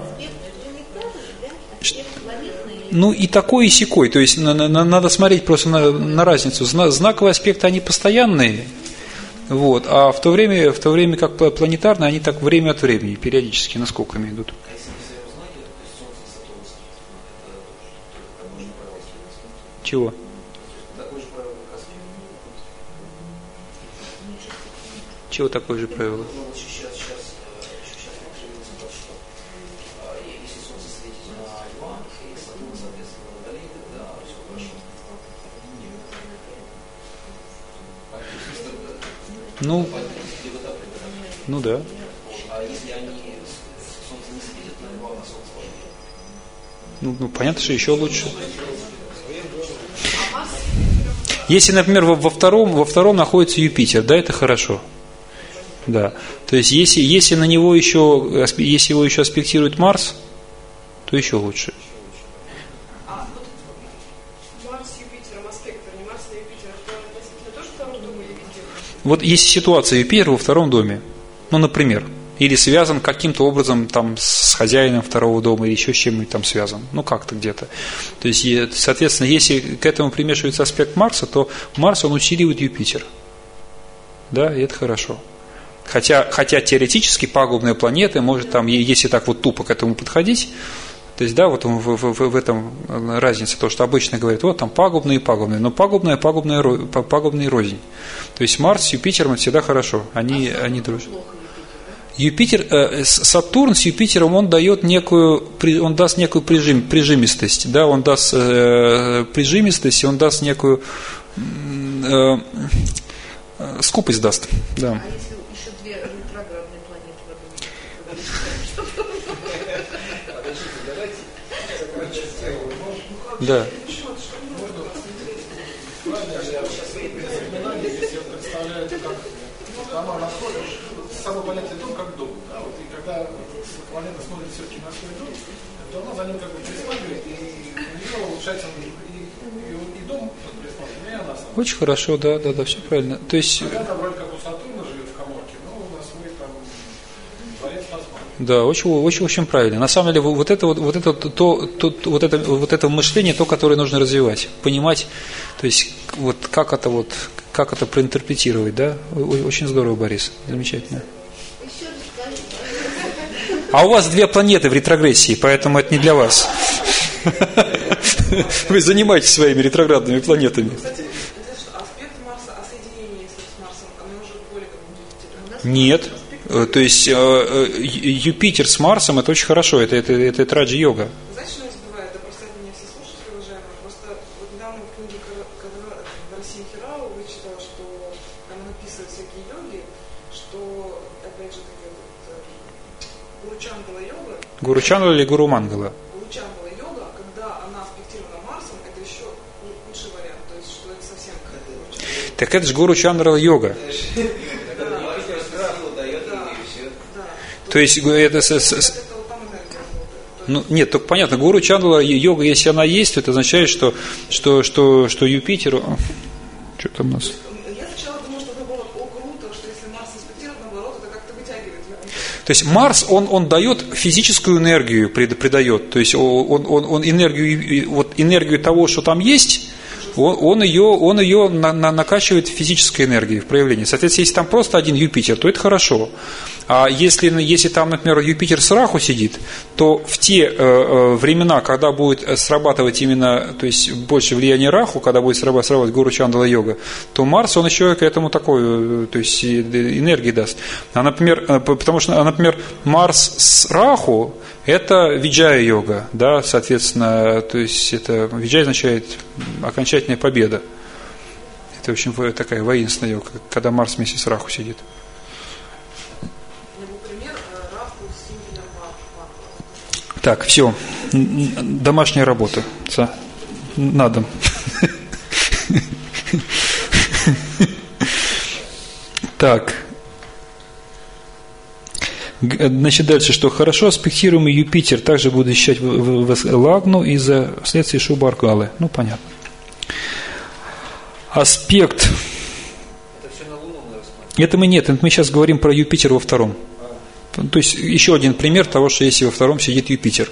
Ну и такой, и сякой. То есть на, на, надо смотреть просто на, на разницу. Знаковые аспекты, они постоянные. Вот, а в то время, в то время как планетарные, они так время от времени, периодически наскоками идут. Чего? Чего такое же правило? Ну, ну да. Ну, ну, понятно, что еще лучше. Если, например, во, во, втором, во втором находится Юпитер, да, это хорошо. Да. То есть, если, если на него еще, если его еще аспектирует Марс, то еще лучше. А вот Марс с Юпитером аспект, не Марс на Юпитер, это относительно тоже второго дома Юпитера? Вот есть ситуация Юпитер во втором доме, ну, например, или связан каким-то образом там с хозяином второго дома, или еще с чем-нибудь там связан, ну, как-то где-то. То есть, соответственно, если к этому примешивается аспект Марса, то Марс, он усиливает Юпитер. Да, и это хорошо. Хотя, хотя теоретически пагубные планеты, может там, если так вот тупо к этому подходить, то есть, да, вот в, в, в, в этом разница, то, что обычно говорят, вот там пагубные и пагубные, но пагубные, пагубные, пагубные рознь. То есть Марс с Юпитером это всегда хорошо, они, а они дружат. Юпитер, э, Сатурн с Юпитером, он дает некую, он даст некую прижим, прижимистость, да, он даст э, прижимистость, он даст некую э, э, скупость даст, да. А если еще две ретроградные планеты в Да. Самое понятие дом как дом. Да? Вот, и когда планета смотрит все-таки на свой дом, то она за ним как бы присматривает, и у нее улучшается и, и, и, и дом присматривает, и она сама. Очень хорошо, да, да, да, все правильно. То есть... Когда вроде как у Сатурна живет в каморке, но у нас свой там дворец посмотрит. Да, очень, очень, очень правильно. На самом деле, вот это вот, вот это, то, то, вот это, вот это мышление, то, которое нужно развивать, понимать, то есть вот как это вот, как это проинтерпретировать, да? Очень здорово, Борис, замечательно. А у вас две планеты в ретрогрессии, поэтому это не для вас. Вы занимаетесь своими ретроградными планетами. Кстати, аспект Марса, а соединение с Марсом, оно уже более как бы... Нет. То есть Юпитер с Марсом это очень хорошо, это, это, это траджа-йога. Знаете, что не забывает? Да простят меня все слушатели, уважаемые. Просто вот недавно в книге Варасима Хирау вычитала, что она написывает всякие йоги, что, опять же, таки вот Гуру Чандала йога. Гуру Чандала или Гуру Мангала? Гуру Чандала йога, когда она аспектирована Марсом, это еще лучший вариант. То есть, что это совсем как Гуру Чандала. Так это же Гуру Чандала йога. То есть это с, с, ну, нет, только понятно, Гуру Чандала йога, если она есть, то это означает, что, что, что, что Юпитер. Что там у нас? Я сначала думала, что наоборот, о, круто, что если Марс аспектирует, наоборот, это как-то вытягивает. То есть Марс, он, он дает физическую энергию, придает, то есть он, он, он энергию, вот энергию того, что там есть, он, он ее, он ее на, на, накачивает физической энергией в проявлении. Соответственно, если там просто один Юпитер, то это хорошо. А если, если там, например, Юпитер с Раху сидит, то в те э, времена, когда будет срабатывать именно, то есть больше влияние Раху, когда будет срабатывать, срабатывать Гуру Чандала йога, то Марс, он еще к этому такой, то есть энергии даст. А, например, потому что, например, Марс с Раху – это виджая-йога, да, соответственно, то есть это виджай означает окончательная победа. Это очень такая воинственная йога, когда Марс вместе с Раху сидит. Так, все. Домашняя работа. На дом. Так. Значит, дальше, что хорошо аспектируемый Юпитер также будет защищать Лагну из-за вследствие Шубаргалы. Ну, понятно. Аспект. Это все на Луну мы рассматриваем. Это мы нет, это мы сейчас говорим про Юпитер во втором. То есть еще один пример того, что если во втором сидит Юпитер.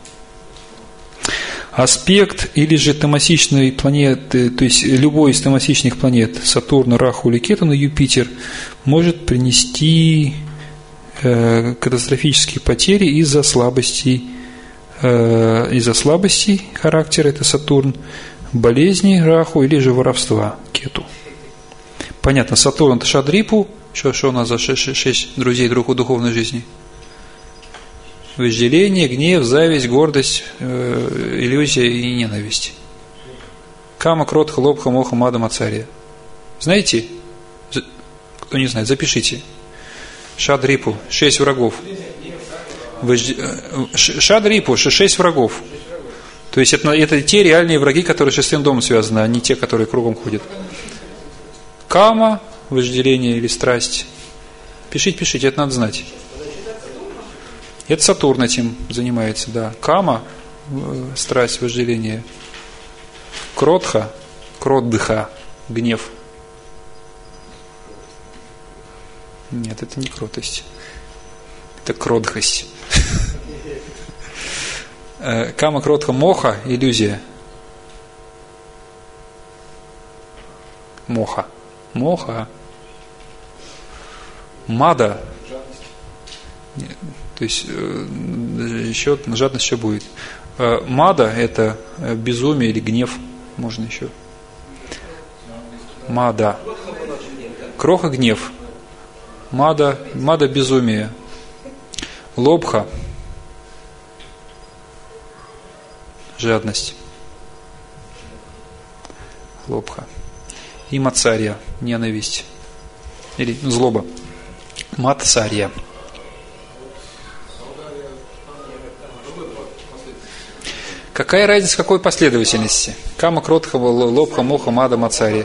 Аспект или же томасичной планеты, то есть любой из томасичных планет, Сатурна, Раху или Кету на Юпитер, может принести э, катастрофические потери из-за слабостей, э, из-за слабостей характера, это Сатурн, болезни Раху или же воровства Кету. Понятно, Сатурн это Шадрипу. Что, что у нас за шесть, шесть друзей друг у духовной жизни? Вожделение, гнев, зависть, гордость, э, иллюзия и ненависть. Кама, кротха, лобха, моха, мада, мацария. Знаете? Кто не знает, запишите. Шадрипу, шесть врагов. Вожд... Шадрипу, шесть врагов. То есть это, это те реальные враги, которые с шестым домом связаны, а не те, которые кругом ходят. Кама, вожделение или страсть. Пишите, пишите, это надо знать. Это Сатурн этим занимается, да. Кама, страсть, вожделение. Кротха, кротдыха, гнев. Нет, это не кротость. Это кротхость. Кама, кротха, моха, иллюзия. Моха. Моха. Мада. Нет, то есть еще жадность еще будет. Мада это безумие или гнев, можно еще. Мада. Кроха гнев. Мада, мада безумие. Лобха. Жадность. Лобха. И мацария, ненависть. Или злоба. Мацария. Какая разница, в какой последовательности? Кама, кротха, лобха, моха, мада, мацария.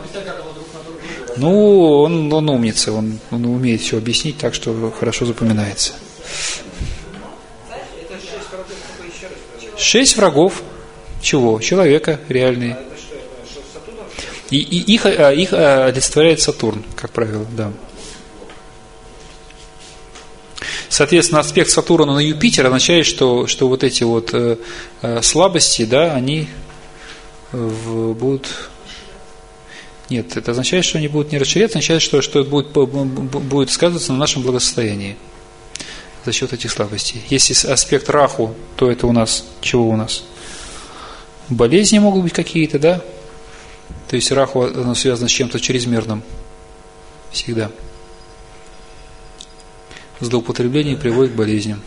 Ну, он, он умница, он, он умеет все объяснить так, что хорошо запоминается. Шесть врагов. Чего? Человека реальные. И, и их, их олицетворяет Сатурн, как правило, да. Соответственно, аспект Сатурна на Юпитер означает, что, что вот эти вот э, слабости, да, они в, будут... Нет, это означает, что они будут не расширяться, означает, что, что это будет, будет сказываться на нашем благосостоянии за счет этих слабостей. Если аспект Раху, то это у нас, чего у нас? Болезни могут быть какие-то, да? То есть Раху, оно связано с чем-то чрезмерным. Всегда. Злоупотребление приводит к болезням.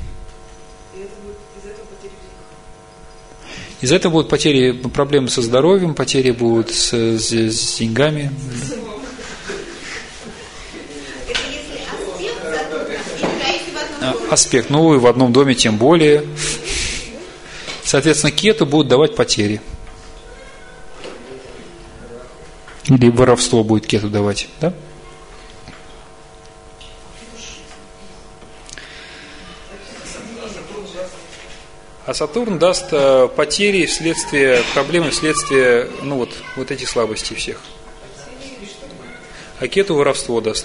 Из-за этого будут потери, проблемы со здоровьем, потери будут с, с, с деньгами. Аспект, ну и в одном доме тем более. Соответственно, кету будут давать потери. Или воровство будет кету давать, да? А Сатурн даст потери вследствие, проблемы вследствие, ну вот, вот этих слабостей всех. А кету воровство даст.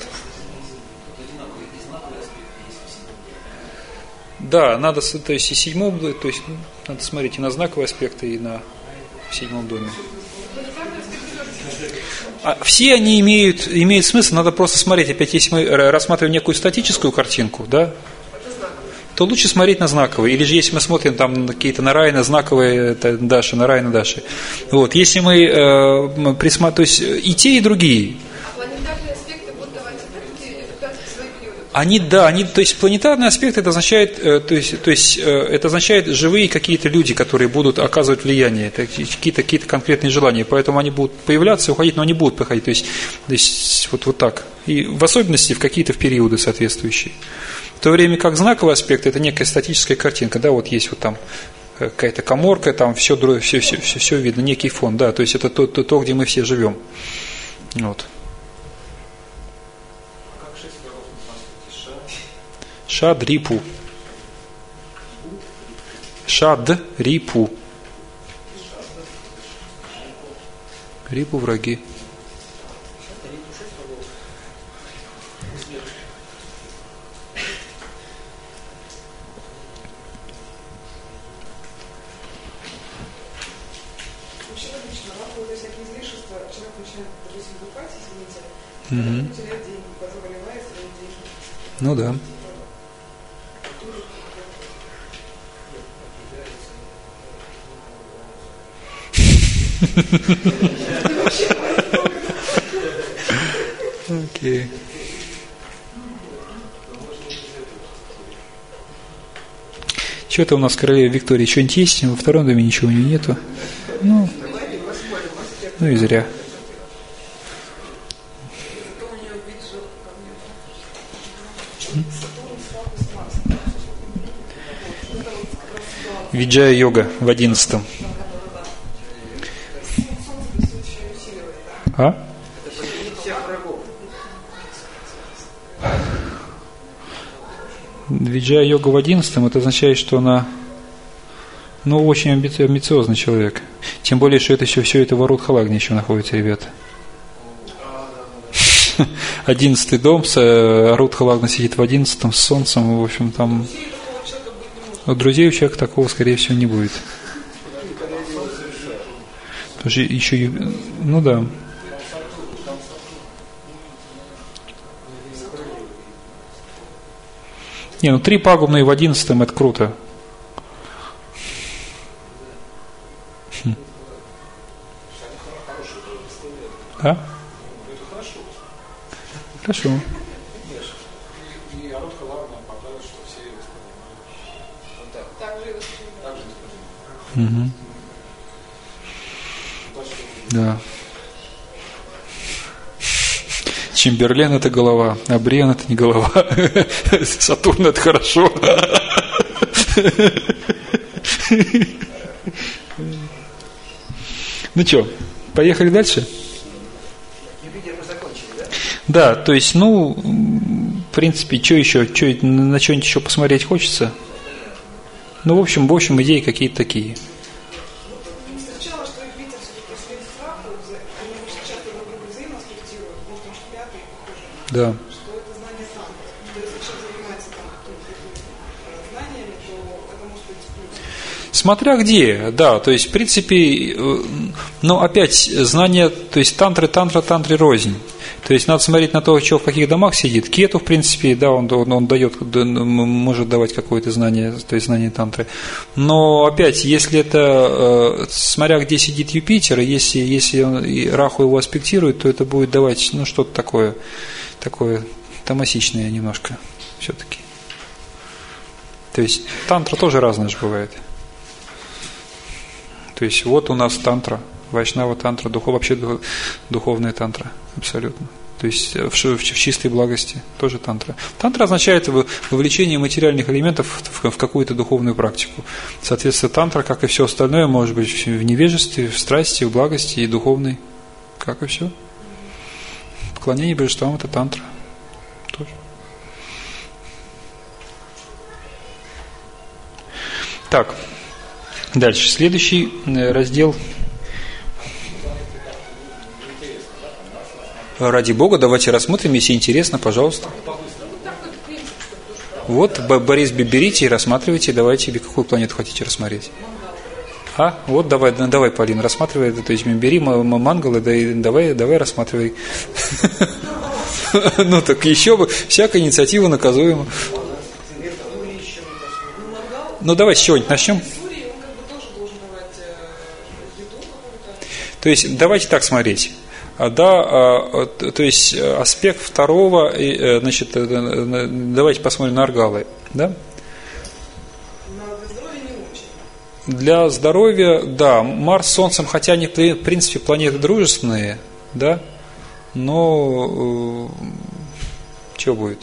Да, надо, то есть и седьмом, то есть надо смотреть и на знаковые аспекты, и на седьмом доме. Все они имеют, имеют смысл, надо просто смотреть. Опять, если мы рассматриваем некую статическую картинку, да, то лучше смотреть на знаковые. Или же если мы смотрим там на какие-то на Райна, знаковые это Даши, на Райна, Даши. Вот, если мы э, присматриваем, то есть и те, и другие. Планетарные аспекты будут давать свои периоды. Они, да, они, то есть планетарный аспект это означает, э, то есть, то есть э, это означает живые какие-то люди, которые будут оказывать влияние, это какие-то, какие-то конкретные желания, поэтому они будут появляться и уходить, но они будут приходить, то есть, то есть вот, вот так. И в особенности в какие-то в периоды соответствующие. В то время как знаковый аспект это некая статическая картинка, да, вот есть вот там какая-то каморка, там все, все, все, все, все видно, некий фон, да, то есть это то, то, то где мы все живем. Вот. Шадрипу. Шадрипу. Рипу враги. Угу. Ну да. Окей. Что-то у нас в королеве Виктории что-нибудь есть, во втором доме ничего у нее нету. Ну, ну и зря. Виджая йога в одиннадцатом. А? Виджая йога в одиннадцатом, это означает, что она, ну, очень амби- амбициозный человек. Тем более, что это все, все это в Арудхалагне еще находится, ребята. Одиннадцатый дом, Арудхалагна сидит в одиннадцатом с солнцем, в общем, там... У друзей у человека такого, скорее всего, не будет. Потому что еще... Ну да. Не, ну три пагубные в одиннадцатом это круто. Хм. А? Хорошо. Угу. Да. Чемберлен это голова, а Бриан это не голова. Сатурн это хорошо. Ну что, поехали дальше? Да, то есть, ну, в принципе, что еще, что, на что-нибудь еще посмотреть хочется? Ну, в общем, в общем, идеи какие-то такие. Сначала, что Юпитер все-таки после страха, они очень часто друг друга взаимоаспектируют, потому что пятый похоже, да. что это знание сам. То есть, если человек занимается там знаниями, то это может быть плюс. Смотря где, да, то есть, в принципе, но опять, знание, то есть, тантры, тантра, тантре рознь. То есть надо смотреть на то, что в каких домах сидит. Кету, в принципе, да, он, он, он дает, может давать какое-то знание, то есть знание тантры. Но опять, если это, смотря где сидит Юпитер, если, если Раху его аспектирует, то это будет давать, ну, что-то такое, такое тамасичное немножко все-таки. То есть тантра тоже разная же бывает. То есть вот у нас тантра. Вайшнава тантра, духов, вообще духовная тантра, абсолютно. То есть в, в, в чистой благости тоже тантра. Тантра означает вовлечение материальных элементов в, в какую-то духовную практику. Соответственно, тантра, как и все остальное, может быть в невежестве, в страсти, в благости и духовной, как и все. Поклонение божествам – это тантра тоже. Так, дальше. Следующий раздел. Ради Бога, давайте рассмотрим, если интересно, пожалуйста. Вот, Борис, берите и рассматривайте, давайте, какую планету хотите рассмотреть. А, вот давай, давай, Полина, рассматривай, то есть бери мангалы, да и давай, давай рассматривай. Ну так еще бы, всякая инициатива наказуема. Ну давай с чего-нибудь начнем. То есть давайте так смотреть. Да, то есть аспект второго, значит, давайте посмотрим на аргалы, да? Для здоровья, да, Марс с Солнцем, хотя они, в принципе, планеты дружественные, да, но э, что будет?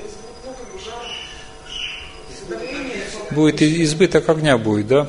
Будет избыток огня будет, да?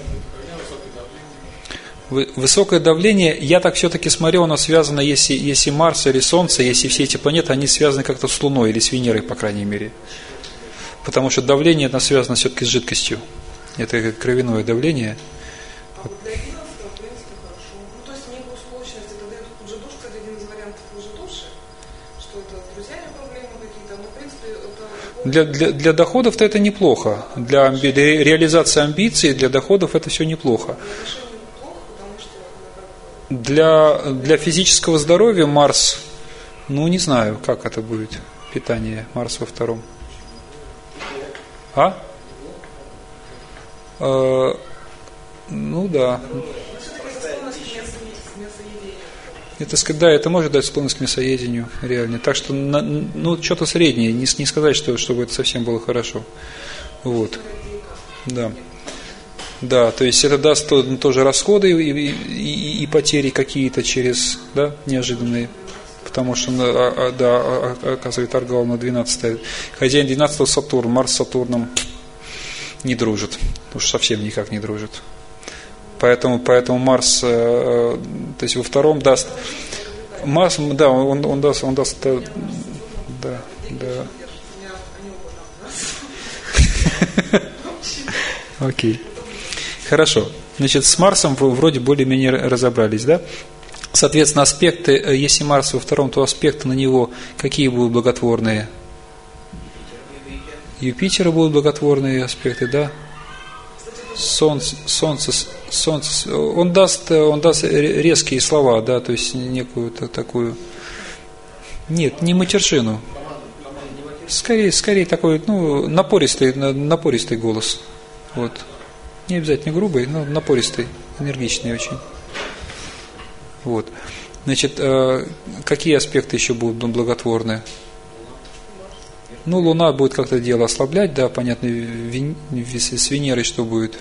Высокое давление, я так все-таки смотрю, оно связано, если, если Марс или Солнце, если все эти планеты, они связаны как-то с Луной или с Венерой, по крайней мере. Потому что давление, это связано все-таки с жидкостью. Это кровяное давление. А вот для одиннадцатого, в принципе, хорошо. Ну, то есть неусполоченность, это дает лжедуш, кстати, один из вариантов лжедуши, что это с друзьями проблемы какие-то, но, в принципе, это... Для, для, для доходов-то это неплохо. Для амби... реализации амбиций, для доходов это все неплохо. Для, для физического здоровья Марс, ну, не знаю, как это будет, питание Марса во втором. А? Э, ну да. Это, да, это может дать склонность к мясоедению, реально. Так что, на, ну, что-то среднее, не, не сказать, что, чтобы это совсем было хорошо. Вот. Да. Да, то есть это даст тоже расходы и, и, и потери какие-то через, да, неожиданные. Потому что, да, оказывает аргал на двенадцатое. Хозяин двенадцатого Сатурн, Марс с Сатурном не дружит. Уж совсем никак не дружит. Поэтому, поэтому Марс, то есть во втором даст... Марс, да, он, он даст... Он даст да, да, да. Окей. Хорошо. Значит, с Марсом вроде более-менее разобрались, да? Соответственно, аспекты, если Марс во втором, то аспекты на него какие будут благотворные? Юпитера будут благотворные аспекты, да? Солнце, солнце, солнце, он даст, он даст резкие слова, да, то есть некую такую, нет, не матершину, скорее, скорее такой, ну, напористый, напористый голос, вот, не обязательно грубый, но напористый, энергичный очень, вот, значит, какие аспекты еще будут благотворные? Ну, Луна будет как-то дело ослаблять, да, понятно, вен... с Венерой что будет?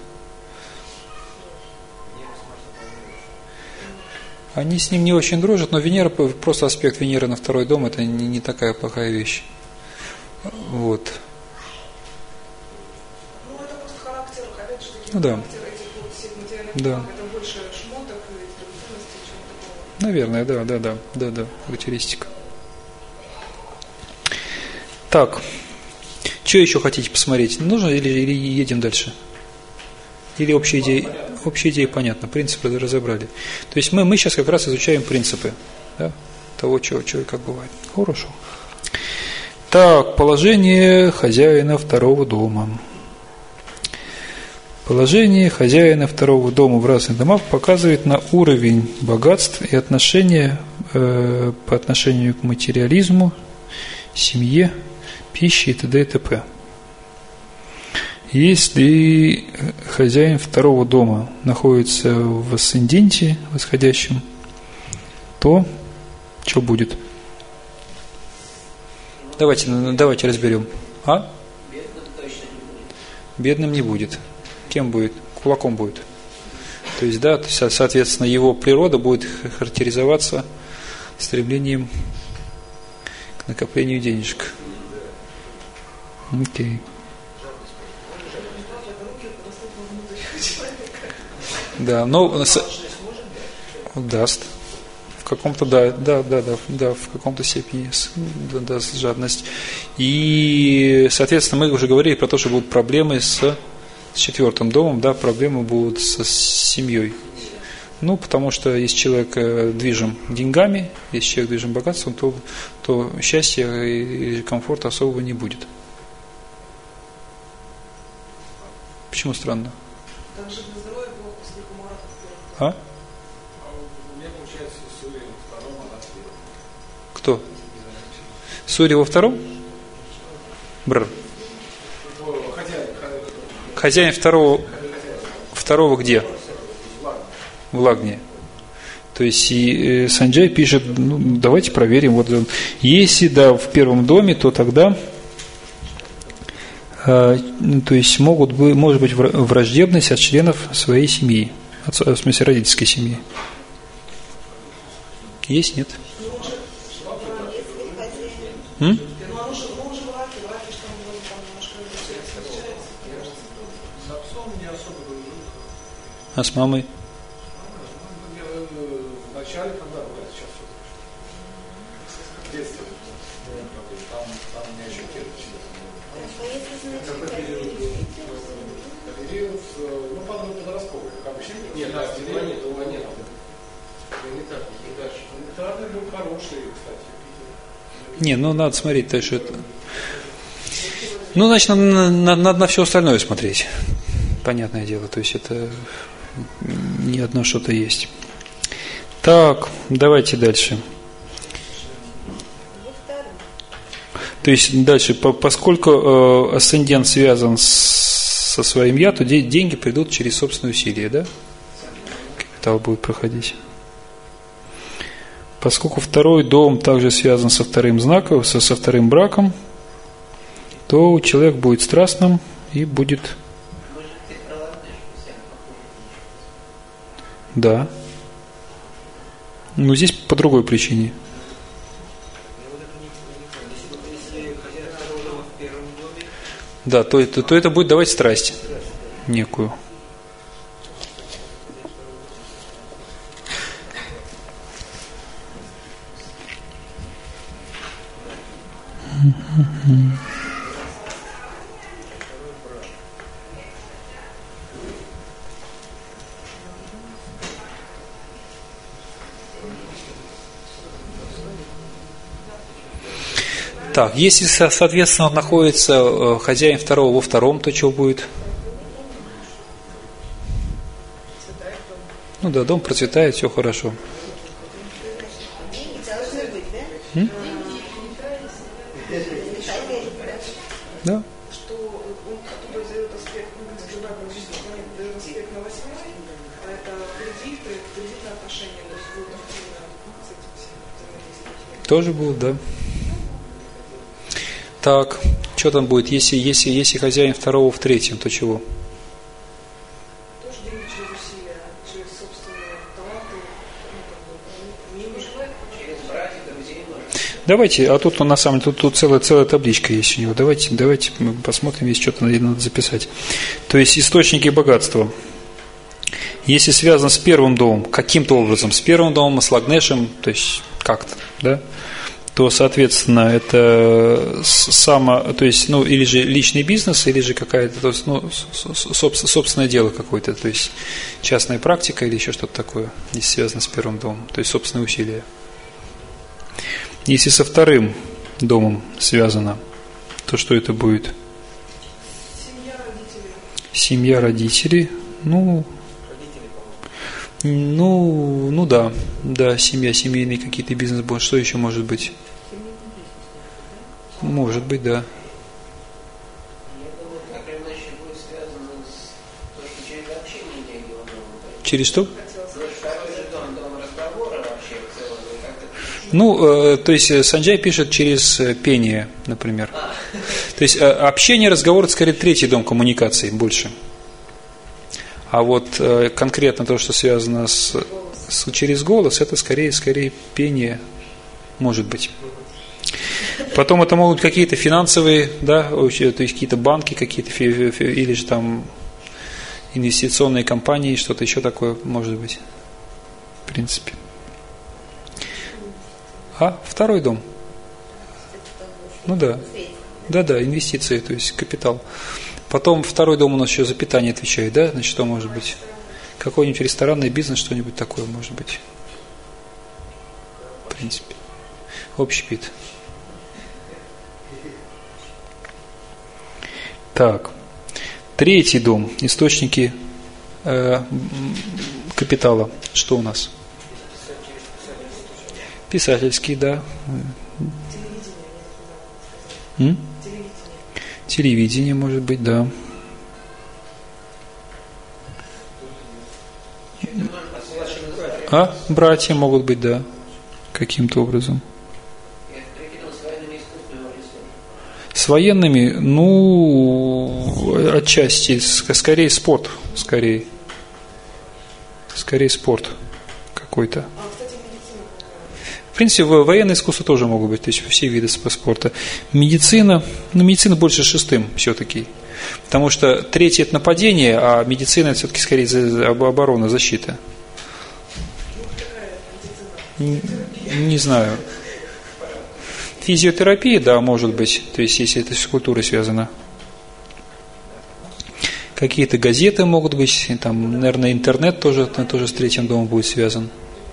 Они с ним не очень дружат, но Венера, просто аспект Венеры на второй дом, это не, не такая плохая вещь. Вот. Ну, это просто характер, опять же, таки, ну, да. характер этих вот всех материальных да. благ, это больше шмоток и драгоценностей, чем такого. Наверное, да, да, да, да, да, характеристика. Так, что еще хотите посмотреть? Нужно или, или едем дальше? Или общая идея, общая идея понятна, принципы разобрали. То есть мы, мы сейчас как раз изучаем принципы, да, того, что, что и как бывает. Хорошо. Так, положение хозяина второго дома. Положение хозяина второго дома в разных домах показывает на уровень богатств и отношения э, по отношению к материализму, семье, пищи и т.д. и т.п. Если хозяин второго дома находится в асценденте восходящем, то что будет? Давайте, давайте разберем. А? Бедным точно не будет. Бедным не будет. Кем будет? Кулаком будет. То есть, да, соответственно, его природа будет характеризоваться стремлением к накоплению денежек. Окей. Да, но с... даст. В каком-то, да, да, да, да, да, в каком-то степени даст жадность. И, соответственно, мы уже говорили про то, что будут проблемы с, с четвертым домом, да, проблемы будут с, с семьей. Ну, потому что если человек движим деньгами, если человек движим богатством, то, то счастья и комфорта особого не будет. Почему странно? Также для здоровья плохо, поскольку Марат А? У меня получается Сурья во втором, а на третьем. Кто? Сурья во втором? Бр. Хозяин. Хозяин второго, второго где? В Лагне. То есть и Санджай пишет, ну, давайте проверим. Вот, если да, в первом доме, то тогда э, то есть могут быть, может быть враждебность от членов своей семьи, от, в смысле родительской семьи. Есть, нет? М? А с мамой? В начале, когда вот сейчас в детстве, там, там у меня еще период, ну, подростковый, как обычно. Нет, да, нет, его нет. Не так, не дальше. Интернет был хороший, кстати. Не, ну надо смотреть, то что это. Ну, значит, надо, надо, надо на все остальное смотреть. Понятное дело, то есть это не одно что-то есть. Так, давайте дальше. То есть дальше, по, поскольку э, асцендент связан с, со своим я, то де, деньги придут через собственные усилия, да? Капитал будет проходить. Поскольку второй дом также связан со вторым знаком, со, со вторым браком, то человек будет страстным и будет... Да. Но здесь по другой причине. Да, то это, то это будет давать страсть некую. Так, если, соответственно, находится хозяин второго во втором, то что будет? Ну да, дом процветает, все хорошо. М? Да. Что он оттуда дает аспект, ну, где брак дает аспект на восьмой, а это кредиты, кредитные отношения, то есть будет активно с этим всем взаимодействовать. Тоже будут, да. Так, что там будет, если, если, если хозяин второго в третьем, то чего? Тоже деньги через усилия, через собственные таланты, ну, как бы, мимо желает. Через братьев, друзей. Давайте, а тут на самом деле тут, тут целая, целая табличка есть у него. Давайте, давайте мы посмотрим, если что-то надо записать. То есть источники богатства. Если связано с первым домом, каким-то образом, с первым домом, с Лагнешем, то есть как-то, да, то, соответственно, это само, то есть, ну, или же личный бизнес, или же какая-то, то есть, ну, собственное дело какое-то, то есть частная практика или еще что-то такое, если связано с первым домом, то есть собственные усилия. Если со вторым домом связано, то что это будет? Семья родителей. Семья родителей, ну, ну, ну да, да, семья, семейный какие-то бизнес, что еще может быть? Может быть, да. Через что? Ну, э, то есть Санджай пишет через пение, например. То есть э, общение, разговор, это скорее третий дом коммуникации больше. А вот э, конкретно то, что связано с, с через голос, это скорее, скорее пение, может быть. Потом это могут какие-то финансовые, да, то есть какие-то банки, какие-то или же там инвестиционные компании, что-то еще такое может быть, в принципе. А второй дом? Ну да, да, да, инвестиции, то есть капитал. Потом второй дом у нас еще за питание отвечает, да, значит, что может быть? Какой-нибудь ресторанный бизнес, что-нибудь такое может быть, в принципе. Общепит. Так, третий дом, источники э, капитала. Что у нас? Писательский, да. М? Телевидение, может быть, да. А? Братья могут быть, да. Каким-то образом. С военными, ну, отчасти, скорее спорт, скорее. Скорее спорт какой-то. В принципе, военное искусство тоже могут быть, то есть все виды спорта. Медицина, ну, медицина больше шестым все-таки. Потому что третье – это нападение, а медицина – это все-таки скорее оборона, защита. Не, не знаю. Физиотерапия, да, может быть, то есть если это с культурой связано. Какие-то газеты могут быть, там, наверное, интернет тоже, тоже с третьим домом будет связан.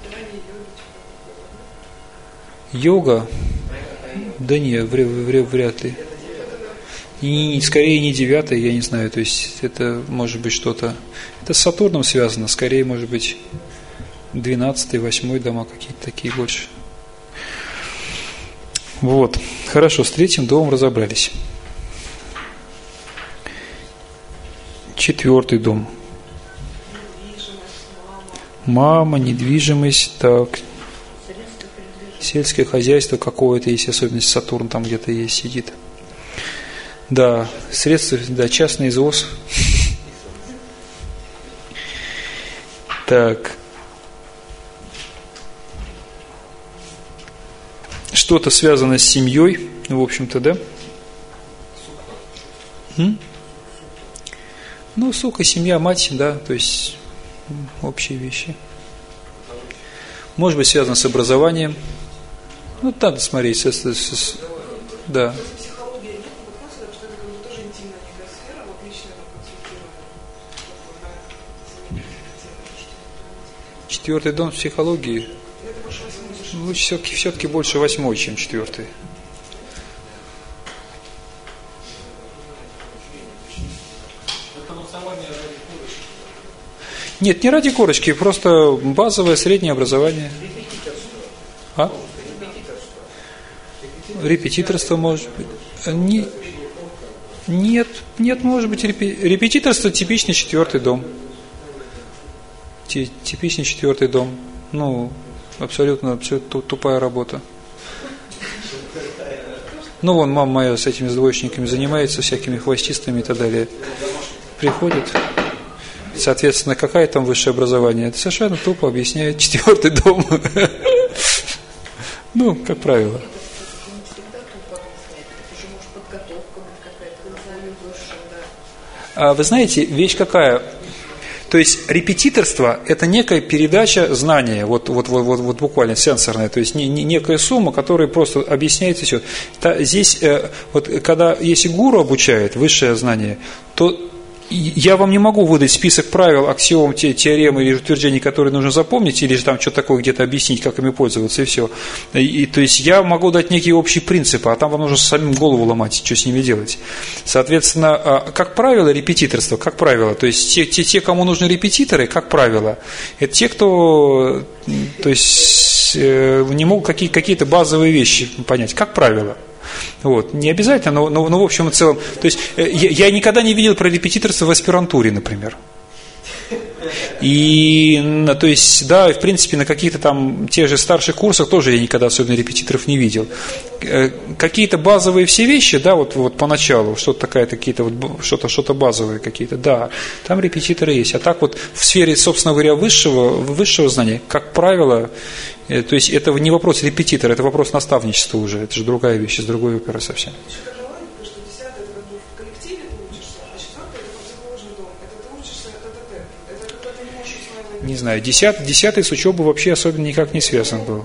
Йога? Да нет, вряд, вряд, вряд ли. И скорее не девятое, я не знаю, то есть это может быть что-то. Это с Сатурном связано, скорее может быть двенадцатый, восьмой дома какие-то такие больше. Вот, хорошо, с третьим домом разобрались. Четвертый дом. Мама, недвижимость, так. Сельское хозяйство какое-то есть, особенность Сатурн там где-то есть, сидит. Да, средства, да, частный извоз. Так. Что-то связано с семьей, в общем-то, да? М? Ну, сука, семья, мать, да, то есть общие вещи. Может быть, связано с образованием. Ну, надо смотреть. С, с, с, да. Четвертый дом психологии. Ну, все-таки, все-таки больше восьмой, чем четвертый. Нет, не ради корочки, просто базовое среднее образование. А? Репетиторство может быть. Не, нет, нет, может быть, репетиторство типичный четвертый дом. Типичный четвертый дом. Ну, абсолютно, абсолютно тупая работа. Ну, вон мама моя с этими двоечниками занимается, всякими хвостистами и так далее. Приходит. Соответственно, какое там высшее образование? Это совершенно тупо объясняет четвертый дом. Ну, как правило. А вы знаете, вещь какая? То есть репетиторство – это некая передача знания, вот, вот, вот, вот, вот буквально сенсорная, то есть не, не, некая сумма, которая просто объясняется все. Здесь, вот, когда если гуру обучает высшее знание, то я вам не могу выдать список правил, аксиом, те, теоремы или утверждений, которые нужно запомнить, или же там что-то такое где-то объяснить, как ими пользоваться, и все. И, и, то есть я могу дать некие общие принципы, а там вам нужно самим голову ломать, что с ними делать. Соответственно, как правило, репетиторство, как правило, то есть те, те, те кому нужны репетиторы, как правило, это те, кто то есть, не могут какие, какие-то базовые вещи понять, как правило. Вот. Не обязательно, но, но, но в общем и целом. То есть я, я никогда не видел про репетиторство в аспирантуре, например. И, то есть, да, в принципе, на каких-то там тех же старших курсах тоже я никогда особенно репетиторов не видел. Какие-то базовые все вещи, да, вот, вот поначалу, что-то такое, какие-то вот, что-то, что-то базовое какие-то, да, там репетиторы есть. А так вот в сфере, собственно говоря, высшего, высшего знания, как правило, то есть это не вопрос репетитора, это вопрос наставничества уже, это же другая вещь, из другой оперы совсем. Не знаю, десятый, десятый с учебой вообще особенно никак не связан был.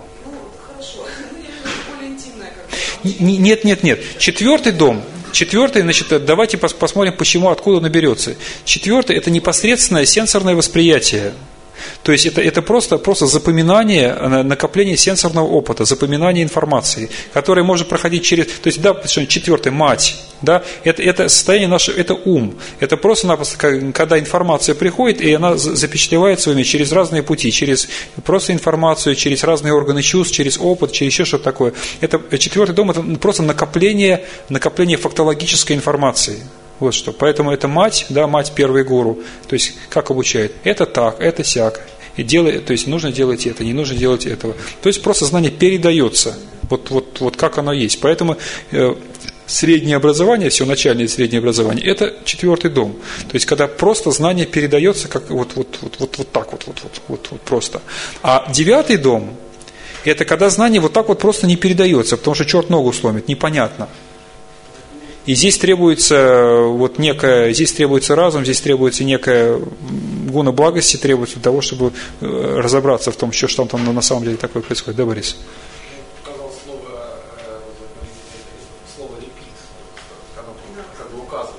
Нет, нет, нет. Четвертый дом. Четвертый, значит, давайте посмотрим, почему, откуда он берется. Четвертый – это непосредственное сенсорное восприятие. То есть это, это просто, просто запоминание, накопление сенсорного опыта, запоминание информации, которое может проходить через... То есть, да, четвертое, мать, да, это, это состояние наше, это ум. Это просто-напросто, когда информация приходит, и она запечатлевается в уме через разные пути, через просто информацию, через разные органы чувств, через опыт, через еще что-то такое. Это, четвертый дом – это просто накопление, накопление фактологической информации. Вот что. Поэтому это мать, да, мать первый гуру. То есть, как обучает? Это так, это сяк. И делай, то есть, нужно делать это, не нужно делать этого. То есть, просто знание передается. Вот, вот, вот как оно есть. Поэтому э, среднее образование, все начальное среднее образование, это четвертый дом. То есть, когда просто знание передается, как вот, вот, вот, вот, вот так вот, вот, вот, вот, вот просто. А девятый дом, это когда знание вот так вот просто не передается, потому что черт ногу сломит, непонятно. И здесь требуется вот некое, здесь требуется разум, здесь требуется некая гуна благости, требуется для того, чтобы разобраться в том, что, что там на самом деле такое происходит. Да, Борис? Сказал слово, слово репит, оно как бы указывает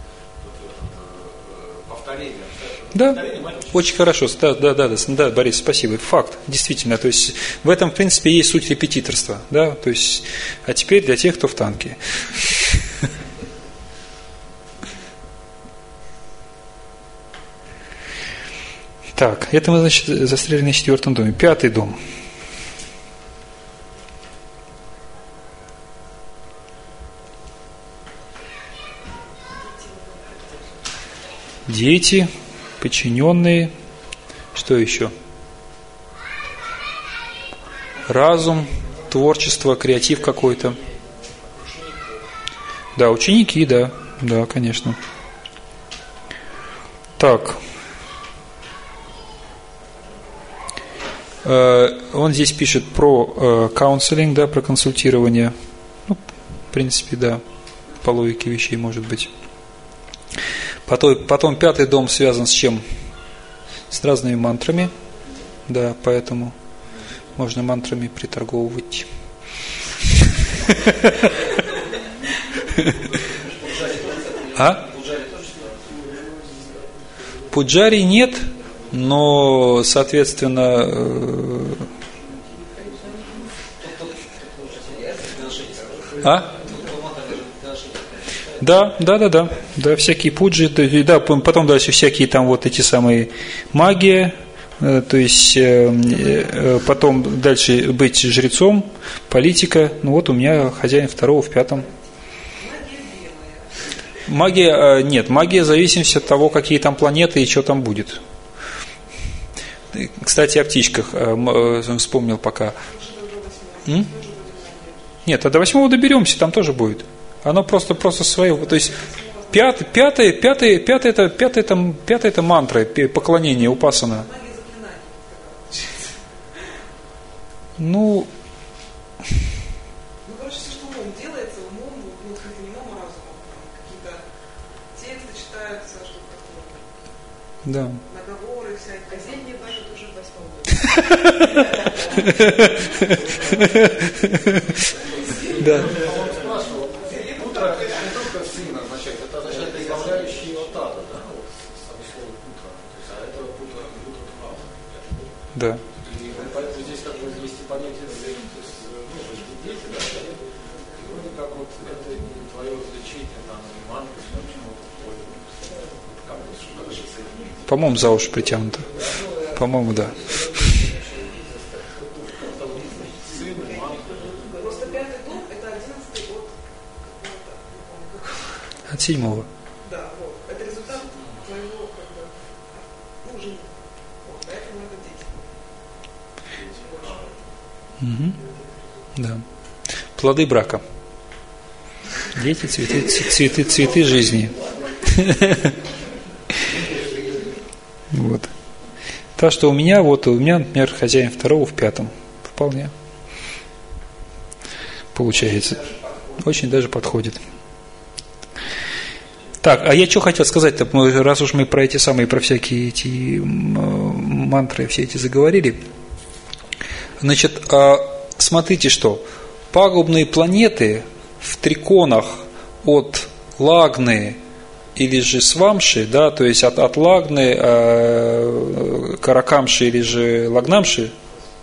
повторение. Да, очень хорошо. Да, да, да, да, да, Борис, спасибо. Факт, действительно. То есть в этом, в принципе, есть суть репетиторства. Да? То есть, а теперь для тех, кто в танке. Так, это мы, значит, застряли на четвертом доме. Пятый дом. Дети, подчиненные, что еще? Разум, творчество, креатив какой-то. Да, ученики, да, да, конечно. Так. Он здесь пишет про каунселинг, да, про консультирование. Ну, в принципе, да, по логике вещей может быть. Потом, потом пятый дом связан с чем? С разными мантрами. Да, поэтому можно мантрами приторговывать. А? Пуджари нет, но, соответственно, а? Да, да, да, да, да, всякие пуджи, да, потом дальше всякие там вот эти самые магия, то есть потом дальше быть жрецом, политика. Ну вот у меня хозяин второго в пятом. Магия, нет, магия в зависимости от того, какие там планеты и что там будет. Кстати, о птичках вспомнил пока. М? Нет, а до восьмого доберемся, там тоже будет. Оно просто, просто свое. То есть пятое, пятое, пятое, пятое, это, пятое, это, пятое это мантра, поклонение, упасана. Ну, ну, короче, все, что умом делается, умом, ну, не умом, а разумом. Какие-то тексты читаются, что-то такое. Да. Наговоры всякие. А зелье ваше тоже в восьмом году. Да. Утро это не только сын означает, это означает избавляющий от ада, да, вот само слово утро, а это утро, утро духовно. Да. И поэтому здесь как бы есть и понятие, то есть, ну, дети, да, и вроде как вот это не твое развлечение, там, и манка, что почему-то входит, как бы, что-то даже соединить. По-моему, за уши притянуто. По-моему, да. Просто пятый дом – это одиннадцатый год. От седьмого. Да, вот. Это результат твоего, как бы, ну, жизни. Вот, поэтому это дети. Угу. Да. Плоды брака. Дети, цветы, цветы, цветы жизни. Вот. Так что у меня, вот у меня, например, хозяин второго в пятом. Вполне. Получается. Очень даже подходит. Так, а я что хотел сказать-то, раз уж мы про эти самые, про всякие эти мантры, все эти заговорили. Значит, смотрите, что пагубные планеты в триконах от Лагны или же Свамши, да, то есть от, от Лагны, э, Каракамши или же Лагнамши,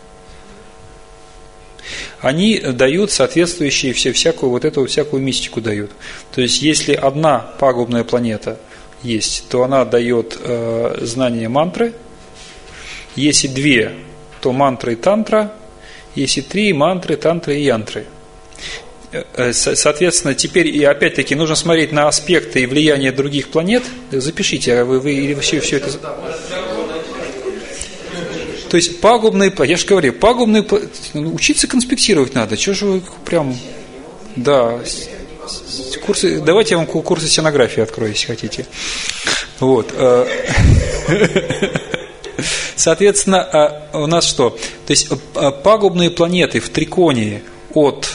они дают соответствующие все, всякую вот эту всякую мистику дают. То есть если одна пагубная планета есть, то она дает э, знание мантры. Если две, то мантра и тантра. Если три, мантры, тантры и янтры. Соответственно, теперь и опять-таки нужно смотреть на аспекты и влияние других планет. Запишите, вы, вы или все, все это. То есть пагубные, я же говорю, пагубные, учиться конспектировать надо. Чего же вы прям, да, курсы, давайте я вам курсы стенографии открою, если хотите. Вот. Соответственно, у нас что? То есть пагубные планеты в триконии от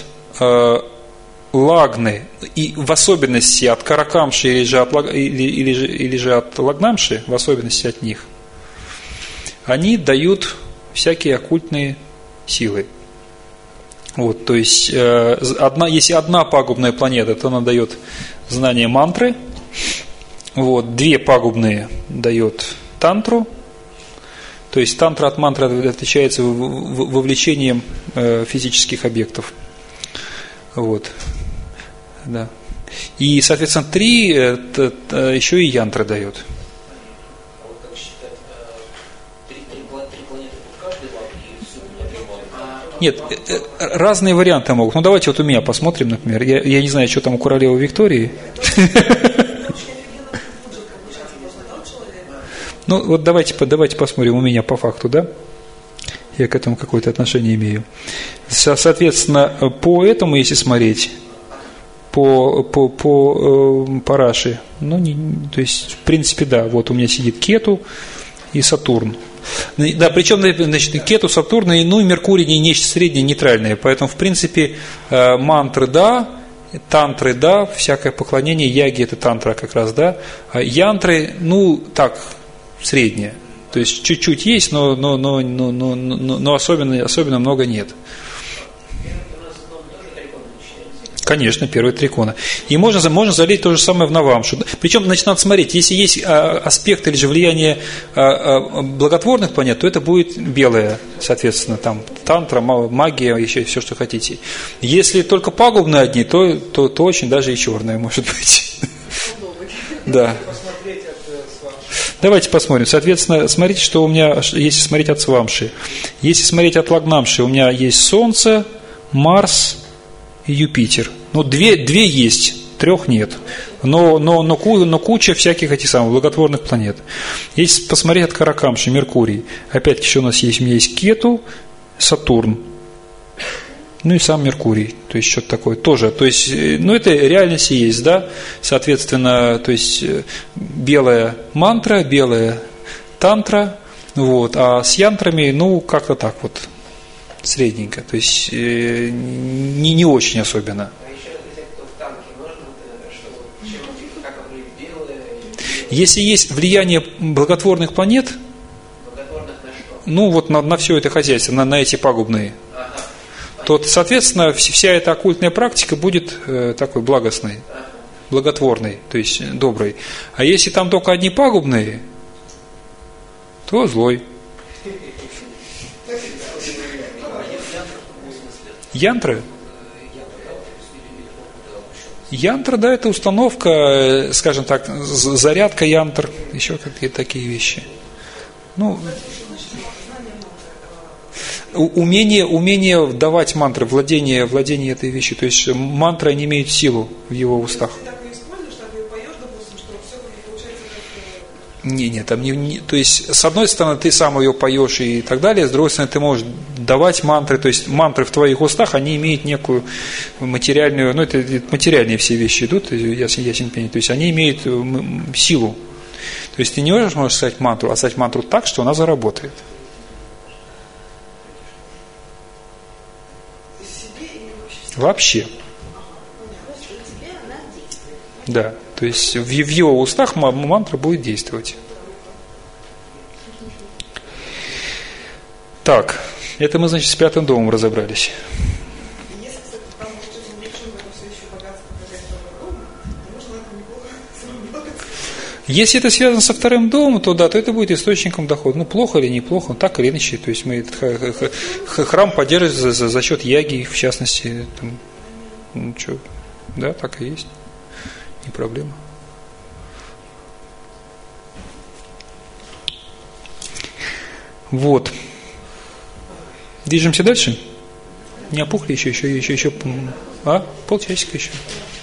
Лагны и в особенности от Каракамши или же от, или, или, же, или же от Лагнамши, в особенности от них, они дают всякие оккультные силы. Вот, то есть, э, одна, если одна пагубная планета, то она дает знание мантры. Вот, две пагубные дает тантру. То есть тантра от мантры отличается вовлечением э, физических объектов. Вот. Да. И, соответственно, три это, это, еще и янтра дает. Нет, разные варианты могут. Ну, давайте вот у меня посмотрим, например. Я, я не знаю, что там у королевы Виктории. Ну, вот давайте, давайте посмотрим у меня по факту, да? Я к этому какое-то отношение имею. Соответственно, по этому, если смотреть, по, по, по, по Раши, ну, не, то есть, в принципе, да, вот у меня сидит Кету и Сатурн. Да, причем, значит, Кету, Сатурн, ну и Меркурий не нечто среднее, нейтральное. Поэтому, в принципе, мантры, да, тантры, да, всякое поклонение, яги – это тантра как раз, да. А янтры, ну, так, среднее. То есть, чуть-чуть есть, но, но, но, но, но, но особенно, особенно много нет. Конечно, первые три икона. И можно, можно залить то же самое в Навамшу. Причем, значит, надо смотреть, если есть а, аспект или же влияние а, а, благотворных планет, то это будет белое, соответственно, там тантра, магия, еще все, что хотите. Если только пагубные одни, то, то, то очень даже и черное может быть. Да. Давайте посмотрим. Соответственно, смотрите, что у меня, если смотреть от Свамши. Если смотреть от Лагнамши, у меня есть Солнце, Марс и Юпитер. Ну, две, две есть, трех нет. Но, но, но, но куча всяких этих самых благотворных планет. Если посмотреть от Каракамши, Меркурий, опять-таки, что у нас есть? У меня есть Кету, Сатурн. Ну и сам Меркурий, то есть что-то такое тоже. То есть, ну это реальность и есть, да. Соответственно, то есть белая мантра, белая тантра, вот, а с янтрами, ну, как-то так вот, средненько. То есть э, не, не очень особенно. Если есть влияние благотворных планет, ну вот на, на все это хозяйство, на, на эти пагубные, то, соответственно, вся эта оккультная практика будет э, такой благостной, благотворной, то есть доброй. А если там только одни пагубные, то злой. Янтры? Янтра, да, это установка, скажем так, зарядка янтр, еще какие-то такие вещи. Ну, умение, умение давать мантры, владение, владение этой вещью. То есть мантры не имеют силу в его устах. Не, нет, там не, не, то есть, с одной стороны, ты сам ее поешь и так далее, с другой стороны, ты можешь давать мантры, то есть мантры в твоих устах, они имеют некую материальную, ну, это, это материальные все вещи идут, ясен, ясен пень, то есть они имеют силу. То есть ты не можешь, можешь сказать мантру, а сказать мантру так, что она заработает. Вообще. Да. То есть в его устах мантра будет действовать. Так, это мы, значит, с пятым домом разобрались. можно на этом неплохо заработать. Если это связано со вторым домом, то да, то это будет источником дохода. Ну, плохо или неплохо, так или иначе. То есть мы этот храм поддерживаем за, за, за счет яги, в частности. Там, ну, что, да, так и есть. Не проблема. Вот. Движемся дальше. Не опухли еще, еще, еще, еще. А? Полчасика еще.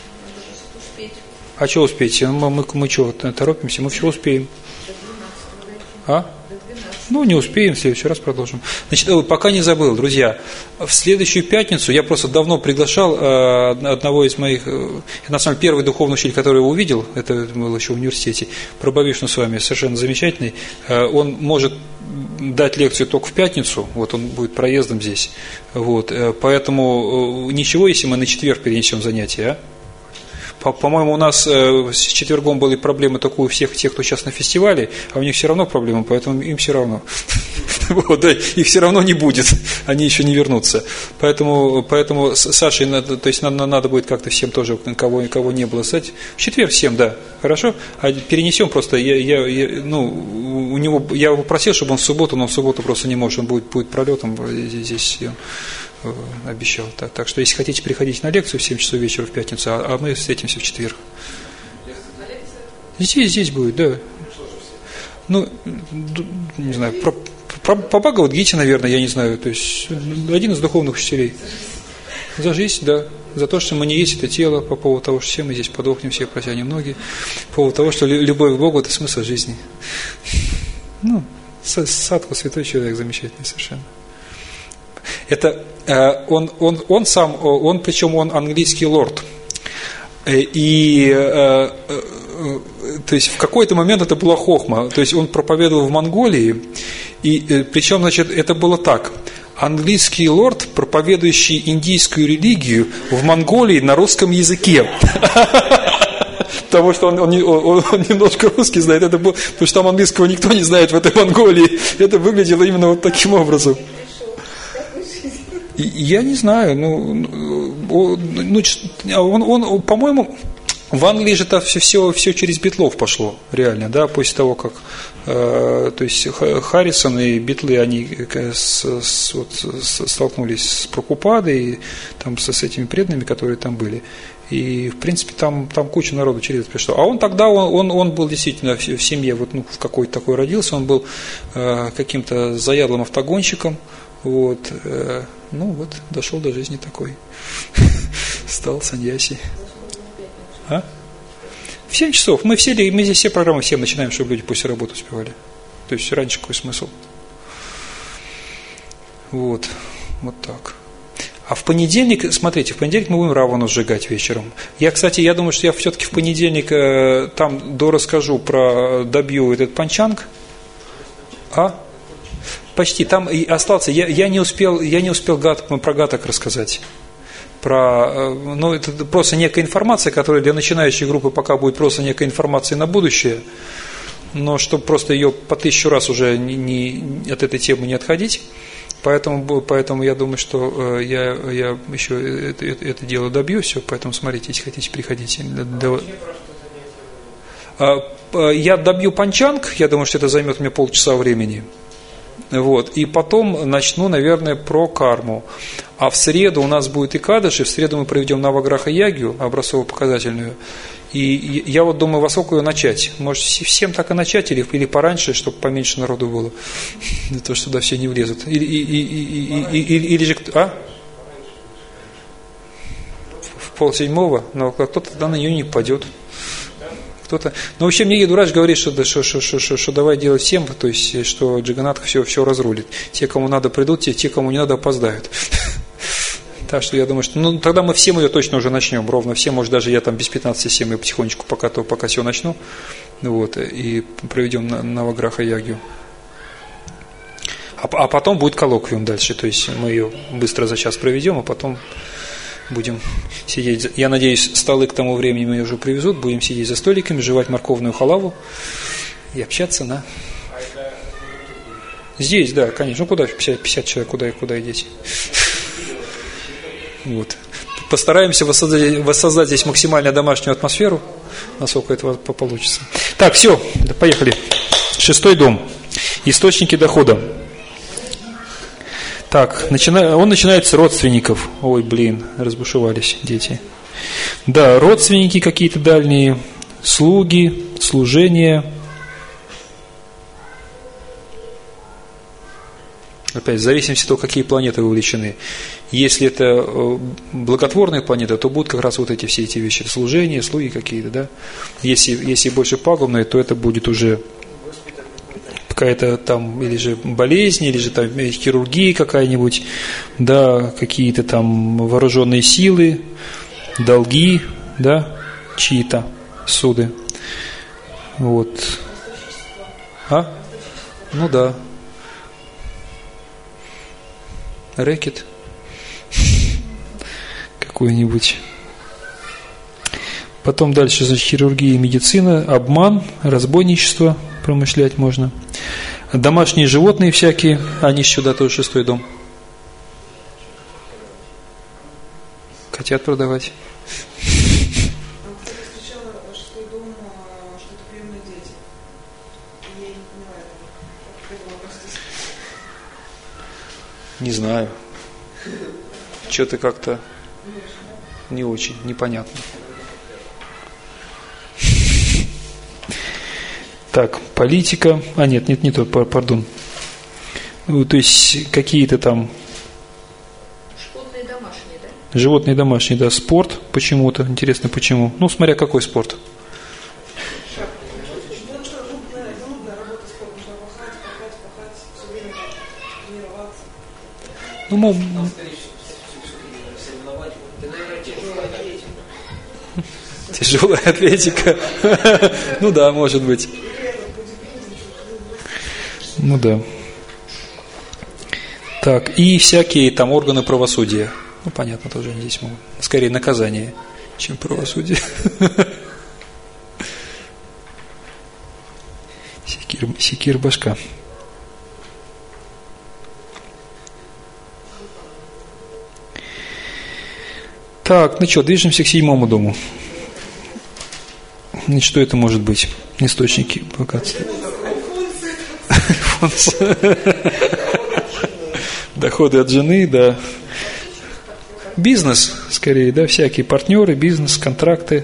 А что успеть? Мы, мы, мы что, торопимся? Мы все успеем. А? Ну, не успеем, в следующий раз продолжим. Значит, пока не забыл, друзья, в следующую пятницу я просто давно приглашал э, одного из моих, э, на самом деле, первый духовный учитель, который его увидел, это был еще в университете, Прабхавишну с вами, совершенно замечательный, э, он может дать лекцию только в пятницу, вот он будет проездом здесь, вот, э, поэтому э, ничего, если мы на четверг перенесем занятия, а? По-моему, у нас э, с четвергом были проблемы только у всех тех, кто сейчас на фестивале, а у них все равно проблемы, поэтому им все равно. Вот, да, их все равно не будет, они еще не вернутся. Поэтому, поэтому с Сашей надо, то есть надо, надо будет как-то всем тоже, кого, кого не было, стать. В четверг всем, да, хорошо. А перенесем просто, я, я, я, ну, у него, я его просил, чтобы он в субботу, но в субботу просто не может, он будет, будет пролетом здесь. Обещал. Так, так что, если хотите приходить на лекцию в семь часов вечера в пятницу, а, а мы встретимся в четверг. Здесь, здесь будет, да. Ну, не знаю, про, про, по Бхагавад-гите, наверное, я не знаю, то есть один из духовных учителей. За жизнь, да. За то, что мы не есть это тело, по поводу того, что все мы здесь подохнем, все протянем ноги, по поводу того, что любовь к Богу – это смысл жизни. Ну, Садху, святой человек, замечательный совершенно. Это э, он, он, он сам, он, причем он английский лорд. И э, э, то есть в какой-то момент это была хохма. То есть он проповедовал в Монголии, и э, причем, значит, это было так. Английский лорд, проповедующий индийскую религию в Монголии на русском языке. Потому что он, он, он, он немножко русский знает, это было, потому что там английского никто не знает в этой Монголии. Это выглядело именно вот таким образом. Я не знаю, ну, ну он, он, по-моему, в Англии же это все, все, все через Битлов пошло, реально, да, после того, как, э, то есть Харрисон и Битлы, они с, с, вот, с, столкнулись с Прабхупадой, там, с, с этими преданными, которые там были. И, в принципе, там, там куча народу через это пришло. А он тогда, он, он, он был действительно в, в семье, вот, ну, в какой-то такой родился, он был э, каким-то заядлым автогонщиком. Вот, э, ну вот, дошел до жизни такой. Стал саньяси. А? В семь часов. Мы все, мы здесь все программы всем начинаем, чтобы люди после работы успевали. То есть раньше какой смысл? Вот, вот так. А в понедельник, смотрите, в понедельник мы будем Равану сжигать вечером. Я, кстати, я думаю, что я все-таки в понедельник э, там дорасскажу про, добью этот панчанг. А? Почти, там и остался, я, я не успел, я не успел гат, про гаток рассказать. Про, ну, это просто некая информация, которая для начинающей группы пока будет просто некая информация на будущее, но чтобы просто ее по тысячу раз уже не, не, от этой темы не отходить, поэтому, поэтому я думаю, что я, я еще это, это, это дело добью, все, поэтому смотрите, если хотите, приходите. Я добью панчанг, я думаю, что это займет мне полчаса времени. Вот. И потом начну, наверное, про карму. А в среду у нас будет Икадаши, в среду мы проведем Наваграха Ягью, образцово-показательную. И я вот думаю, во сколько ее начать. Может, всем так и начать, или, или пораньше, чтобы поменьше народу было. Для того, что туда все не влезут. Или, или, или, или, или же... А? В полседьмого? Но кто-то тогда на нее не падет. Кто-то... Но вообще мне Едурадж говорит, что, что, что, что, что, что давай делать всем, то есть, что Джаганатха все, все разрулит. Те, кому надо, придут, те, те кому не надо, опоздают. Так что я думаю, что ну, тогда мы все ее точно уже начнем, ровно все, может даже я там без пятнадцати семь потихонечку пока, то, пока все начну, вот, и проведем Наваграха Ягью. А, а потом будет коллоквиум дальше, то есть мы ее быстро за час проведем, а потом будем сидеть, я надеюсь, столы к тому времени мне уже привезут, будем сидеть за столиками, жевать морковную халаву и общаться на... Здесь, да, конечно, ну куда пятьдесят, пятьдесят человек, куда, куда идите? Вот. постараемся воссоздать, воссоздать здесь максимально домашнюю атмосферу, насколько это получится. Так, все, поехали. Шестой дом. Источники дохода. Так, начина... он начинается с родственников. Ой, блин, разбушевались дети. Да, родственники какие-то дальние, слуги, служения. Опять, в зависимости от того, какие планеты вовлечены. Если это благотворные планеты, то будут как раз вот эти все эти вещи. Служения, слуги какие-то, да. Если, если больше пагубные, то это будет уже какая-то там, или же болезнь, или же там хирургия какая-нибудь, да, какие-то там вооруженные силы, долги, да, чьи-то суды. Вот. А? Ну да. Рэкет какой-нибудь. Потом дальше, значит, хирургия и медицина, обман, разбойничество промышлять можно. Домашние животные всякие, они сюда тоже шестой дом. Хотят продавать. Не знаю. Что-то как-то не очень, непонятно. Так, политика. А, нет, нет, не то, пардон. Ну, то есть какие-то там... Животные домашние, да? Животные домашние, да. Спорт почему-то. Интересно, почему? Ну, смотря какой спорт. Ну, мол... Тяжелая атлетика. Ну да, может быть. Ну да. Так, и всякие там органы правосудия. Ну, понятно, тоже они здесь могут. Скорее наказание, чем правосудие. Секир, секир башка. Так, ну что, движемся к седьмому дому. Значит, что это может быть? Источники богатства. Доходы от жены, да. Бизнес, скорее, да, всякие партнеры, бизнес, контракты,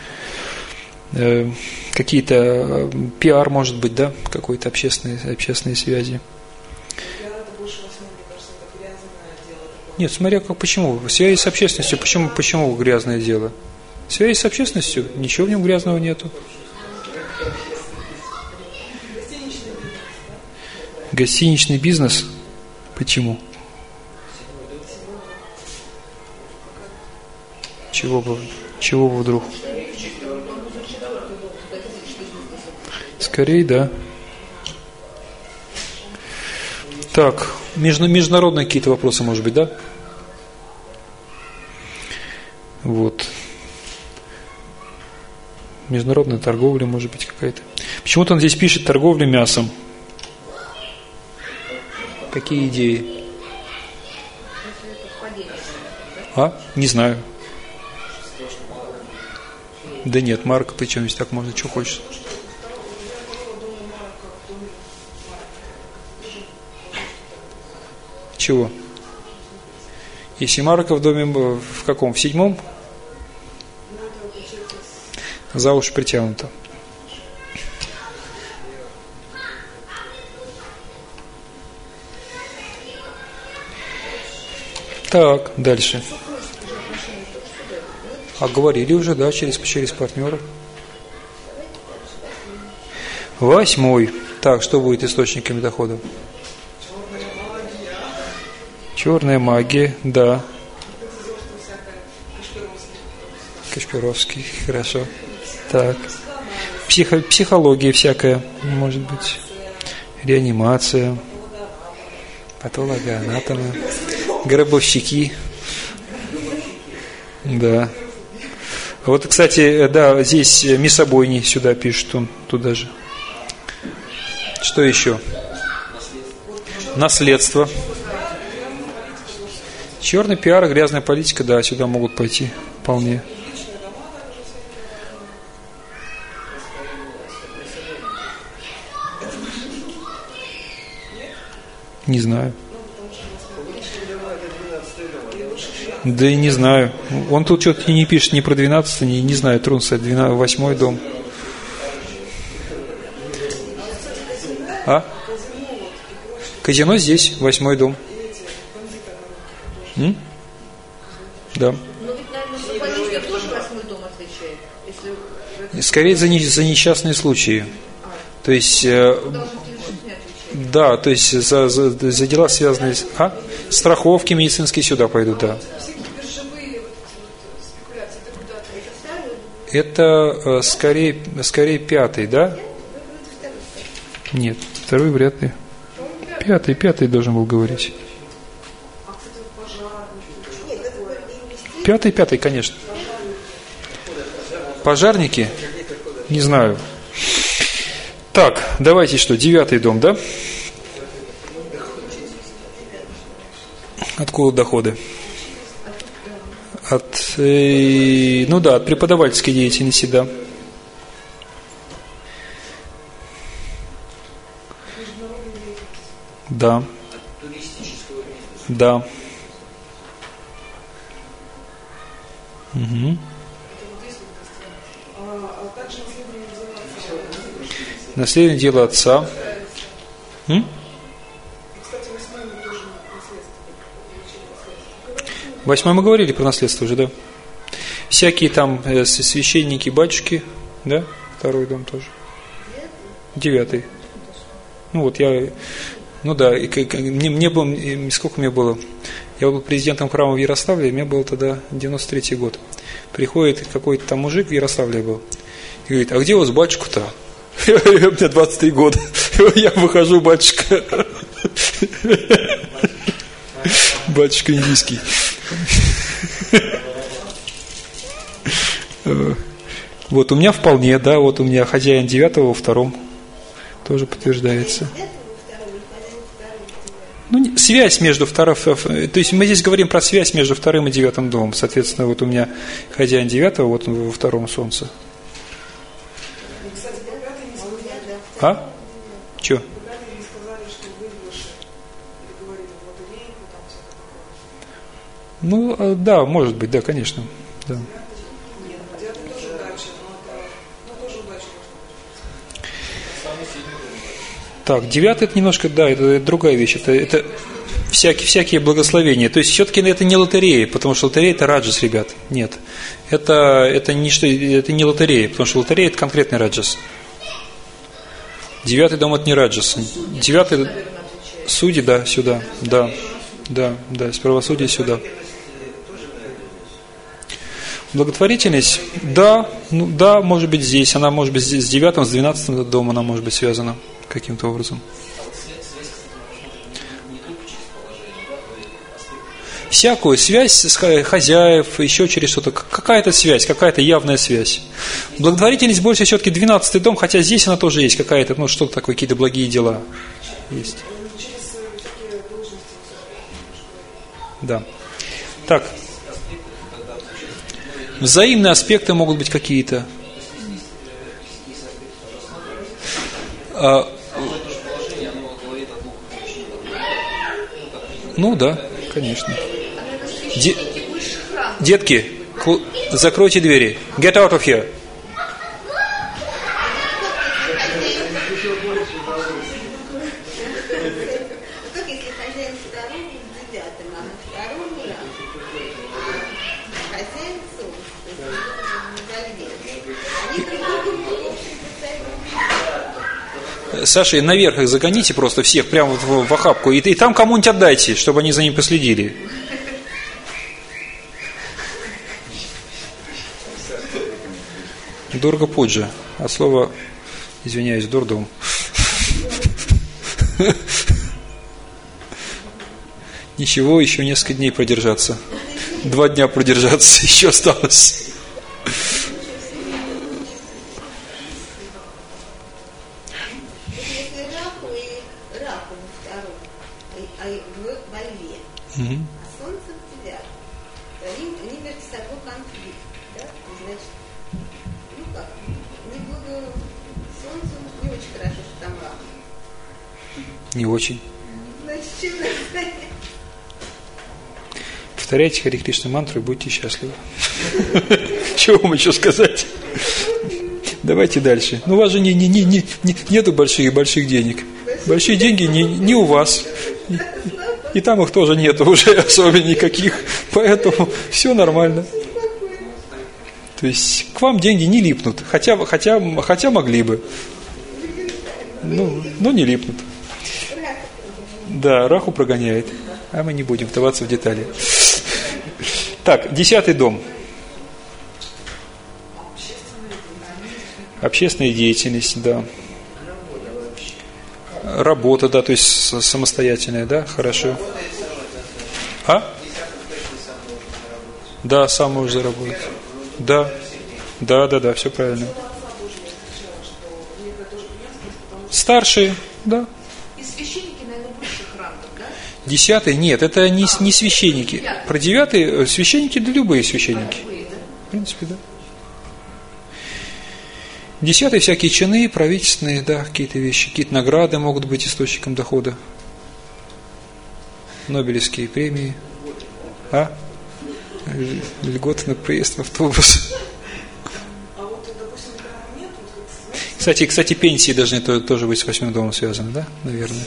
э, какие-то пиар, может быть, да, какой-то общественные, общественные связи. Нет, смотря как, почему. Связи с общественностью, почему, почему грязное дело? Связи с общественностью, ничего в нем грязного нету. Гостиничный бизнес? Почему? Чего бы, чего бы вдруг? Скорее, да. Так, международные какие-то вопросы, может быть, да? Вот. Международная торговля, может быть, какая-то. Почему-то он здесь пишет торговля мясом. Какие идеи? А? Не знаю. Да нет, Марк, причем здесь так можно, что хочешь. Чего? Если Марка в доме, в каком? В седьмом? За уши притянуто. Так, дальше. А говорили уже, да, через, через партнеров. Восьмой. Так, что будет источниками дохода? Черная магия, да. Кашпировский, хорошо. Так. Психо, психология всякая, может быть. Реанимация. Патологоанатомы. Гробовщики. Да. Вот, кстати, да, здесь мясобойни сюда пишут, он туда же. Что еще? Наследство. Черный пиар и грязная политика, да, сюда могут пойти вполне. Не знаю. Да и не знаю. Он тут что-то не пишет ни про двенадцатый, не, не знаю, трудно сказать, восьмой дом. А? Казино здесь, восьмой дом. М? Да. Скорее за, не, за несчастные случаи. То есть, э, да, то есть за, за, за дела, связанные с а? страховки медицинские сюда пойдут, да. Это э, скорее, скорее пятый, да? Нет, второй вряд ли. Пятый, пятый должен был говорить. Пятый, пятый, конечно. Пожарники? Не знаю. Так, давайте что, девятый дом, да? Откуда доходы? От, э, ну да, от преподавательской деятельности, да. Да. Да. Угу. Наследие дела отца. М? Восьмой мы говорили про наследство уже, да? Всякие там э, священники, батюшки, да? Второй дом тоже. Девятый. Ну вот я, ну да, и, как, мне, мне было, сколько мне было? Я был президентом храма в Ярославле, мне было тогда девяносто третий год. Приходит какой-то там мужик в Ярославле был и говорит: а где у вас батюшка-то? У меня двадцать три года. Я выхожу, батюшка. Батюшка индийский. Вот у меня вполне, да, вот у меня хозяин девятого во втором тоже подтверждается. Ну, связь между вторым, то есть мы здесь говорим про связь между вторым и девятым домом. Соответственно, вот у меня хозяин девятого, вот он во втором солнце. А? Че? Ну, да, может быть, да, конечно. Да. Так, девятый это немножко, да, это, это другая вещь. Это, это всякие, всякие благословения. То есть все-таки это не лотерея, потому что лотерея это раджас, ребят. Нет. Это, это, не, что, это не лотерея, потому что лотерея это конкретный раджас. Девятый дом это не раджас. Девятый судьи, да, сюда. Да, да, да, с правосудия сюда. Благотворительность, да, ну да, может быть здесь. Она может быть с девятым, с двенадцатым домом она может быть связана каким-то образом. Всякую связь с хозяев, еще через что-то, какая-то связь, какая-то явная связь. Благотворительность больше все-таки двенадцатый дом, хотя здесь она тоже есть какая-то, ну что-то такое, какие-то благие дела есть. Да. Так. Взаимные аспекты могут быть какие-то. А, ну да, конечно. Де, детки, закройте двери. Get out of here. Саша, наверх их загоните просто всех, прямо в, в охапку, и, и там кому-нибудь отдайте, чтобы они за ним последили. Дурга Пуджа. От слова, извиняюсь, дурдом. Ничего, еще несколько дней продержаться. Два дня продержаться, еще осталось. Угу. А солнце в собой конфликт, да? Значит, ну как, неблаго солнцу не очень хорошо, что там рак. Не очень. Значит, чем надо занять? Повторяйте Харе Кришна мантру и будьте счастливы. Чего вам еще сказать? Давайте дальше. Ну, у вас же не, не, не, не, нету больших больших денег. Большие деньги не, не у вас. И, и там их тоже нету уже особо никаких. Поэтому все нормально. То есть к вам деньги не липнут. Хотя, хотя, хотя могли бы. Ну, но не липнут. Да, раху прогоняет. А мы не будем вдаваться в детали. Так, десятый дом. Общественная деятельность, да. Работа, да, то есть самостоятельная, да, хорошо. А? Да, сам можешь заработать. Да, да, да, да, все правильно. Старшие, да. И священники, наверное, высших рангов, да? Десятый, нет, это не, не священники. Про девятый, священники, да любые священники. В принципе, да. Десятый, всякие чины, правительственные, да, какие-то вещи, какие-то награды могут быть источником дохода. Нобелевские премии. А? Льготы на проезд в автобус. Кстати, кстати, пенсии должны тоже быть с восьмым домом связаны, да? Наверное.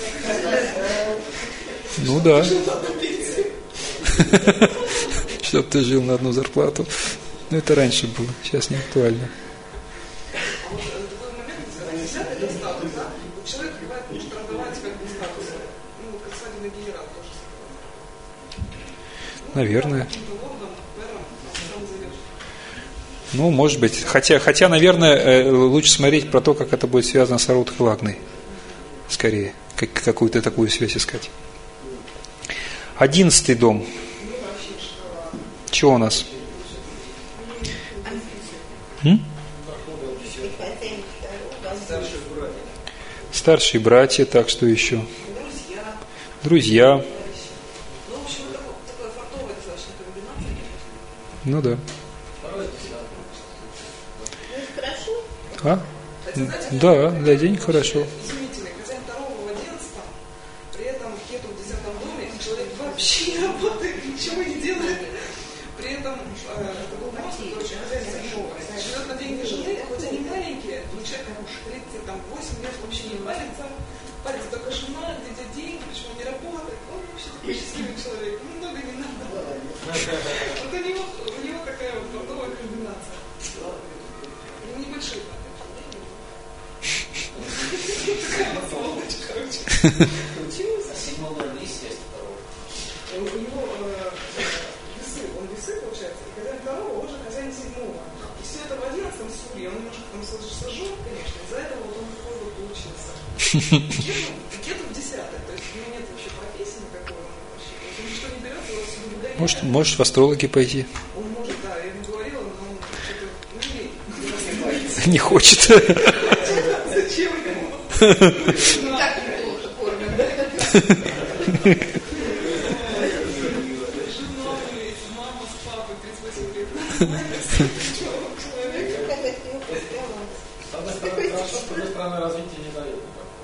Ну да. Чтоб ты жил на одну зарплату. Ну это раньше было, сейчас не актуально. Наверное. Ну, может быть. Хотя, хотя, наверное, лучше смотреть про то, как это будет связано с Арудхой Лагной. Скорее, как, какую-то такую связь искать. Одиннадцатый дом. Что у нас? М? Старшие братья, так что еще? Друзья. Ну да. А? Да, для денег хорошо. Изумительный. Хозяин второго в одиннадцатом, при этом кету в десятом доме, человек вообще не работает, ничего не делает. При этом э, такой монстр, короче, хозяин седьмого, живет на деньги жены, хоть они маленькие, но человек тридцать восемь лет вообще не парится, парится только жена, где деньги, почему он не работает. Он вообще такой счастливый человек, ему много не надо. Вот у него, у него такая вот фартовая комбинация. Ну, небольшие. У него весы, он весы, получается, и хозяин второго, он же хозяин седьмого. И все это в одиннадцатом суре, он немножко там сожжен, конечно, из-за этого вот он такой вот получился. Где-то в десятом, то есть у него нет вообще профессии никакой, он вообще, он ничто не берет, его соблюдает. Может, можешь в астрологи пойти? Он может, да, я ему говорила, но он что-то, ну, не хочет. Зачем ему? Так неплохо кормят, да? Жена, мама с папой, тридцать восемь лет. С одной стороны, хорошо, с другой стороны, развития не дает.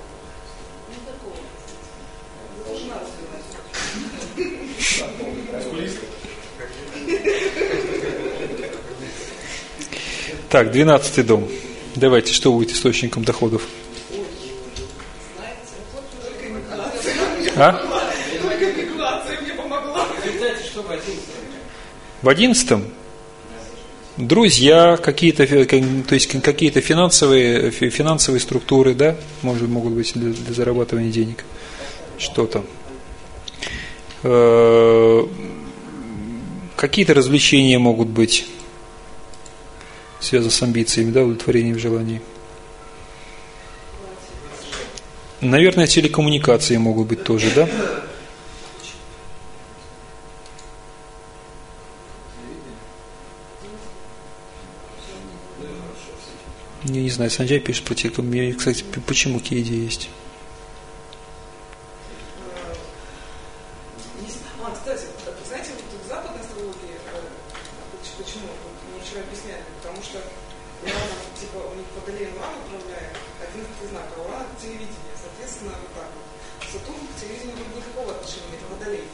Должна развивать. Так, двенадцатый дом. Давайте, что будет источником доходов? А? Только миграция мне помогла. В одиннадцатом друзья, какие-то, то есть какие-то финансовые, финансовые структуры, да, может, могут быть для, для зарабатывания денег. Что-то. Какие-то развлечения могут быть связаны с амбициями, да, удовлетворением желаний. Наверное, телекоммуникации могут быть тоже, да? Я не знаю, Санджай пишет про телекоммуникации. Кстати, почему какие идеи есть? А, кстати, знаете, вот в западной астрологии почему? Мы вчера объясняли. Потому что Уран, типа, у них Водолей Уран управляет, одиннадцатый знак, а Уран — телевидение. Соответственно, вот так вот. Сатурн к телевидению никакого отношения, это Водолей.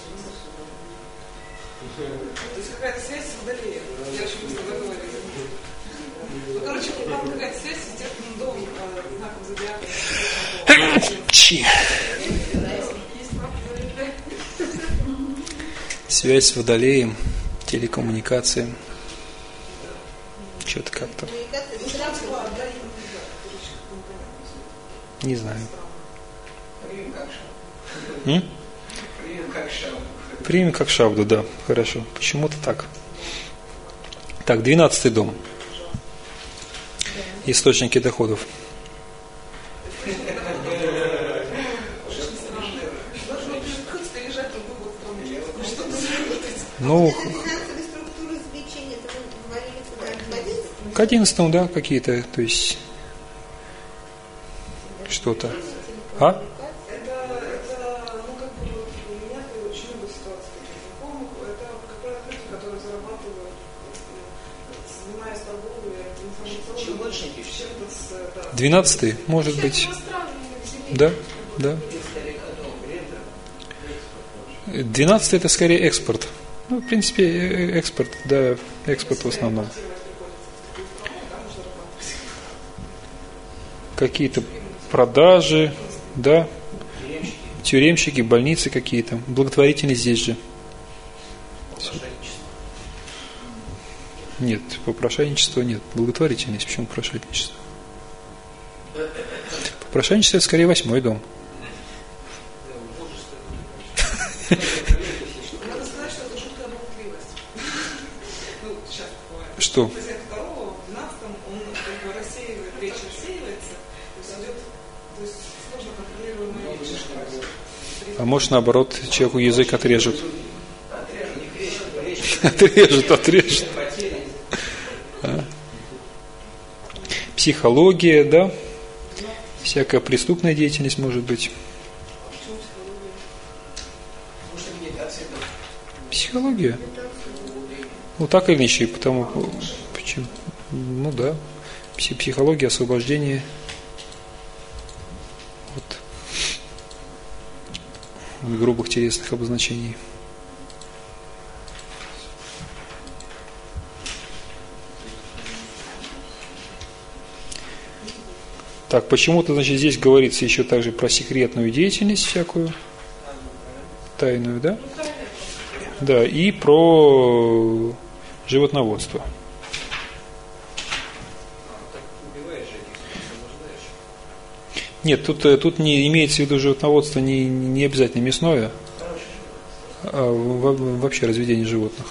То есть какая-то связь с Водолеем. Я очень быстро договорилась. Ну, короче, там какая-то связь с естественным домом, знаком зодиака. Связь с Водолеем, телекоммуникация. Что-то как-то. Не знаю. М? Примем как шабду, да, хорошо. Почему-то так. Так, двенадцатый дом. Источники доходов. Ну, к одиннадцатому, да, какие-то, то есть что-то. А? Двенадцатый, может быть. Да, да. Двенадцатый это скорее экспорт. Ну, в принципе, экспорт, да, экспорт в основном. Какие-то продажи, да, тюремщики, больницы какие-то, благотворительность здесь же. Нет, попрошайничество нет, благотворительность, почему попрошайничество? Попрошайничество это скорее восьмой дом. Что? А может наоборот человеку язык отрежут? Отрежут, отрежут. А? Психология, да? Всякая преступная деятельность может быть. Психология? Ну так или иначе, потому почему? Ну да. Психология, освобождение. Вот. Грубых телесных обозначений. Так, почему-то, значит, здесь говорится еще также про секретную деятельность всякую, тайную, да? Да, и про животноводство. Нет, тут, тут не имеется в виду животноводство не, не обязательно мясное, а вообще разведение животных.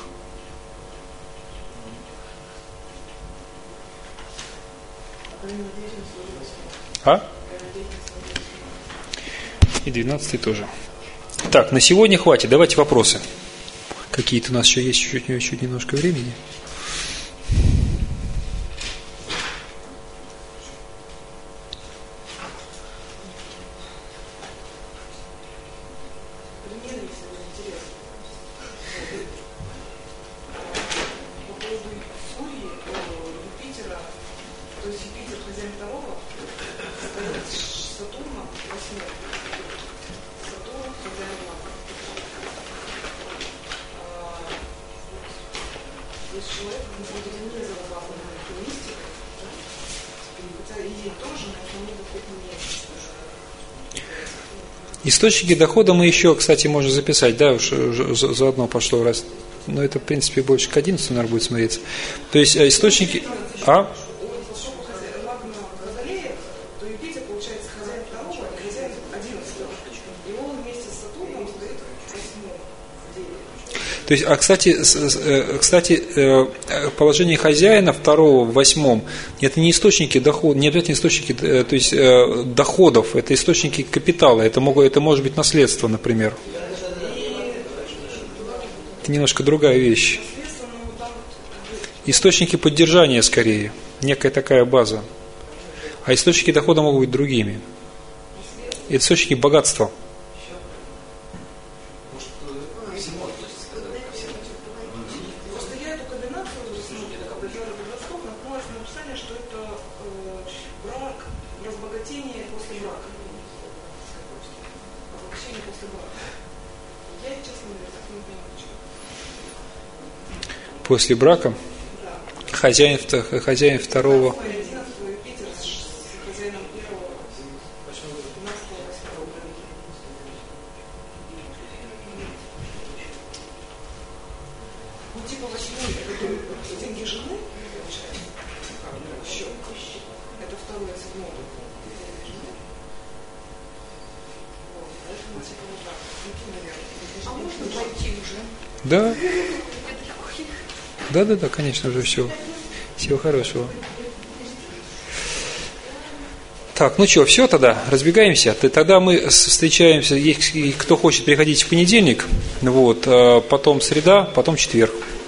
А? И двенадцатый тоже. Так, на сегодня хватит. Давайте вопросы. Какие-то у нас еще есть чуть-чуть, чуть немножко времени. Источники дохода мы еще, кстати, можем записать, да, уж заодно пошло раз. Но это, в принципе, больше к одиннадцатому, наверное, будет смотреться. То есть источники... А? То есть, а кстати, кстати, положение хозяина второго в восьмом это не источники дохода, не обязательно источники, то есть доходов, это источники капитала, это, могут, это может быть наследство, например. Это немножко другая вещь. Источники поддержания скорее, некая такая база. А источники дохода могут быть другими. Это источники богатства. написали, что это э, брак, разбогатение после брака. Обогащение после брака. Я, честно говоря, так не понимаю, почему. После брака хозяин, хозяин второго. Да. Да, да, да, конечно же, все. Всего хорошего. Так, ну что, все тогда, разбегаемся. Тогда мы встречаемся, кто хочет, приходить в понедельник, вот, потом среда, потом четверг.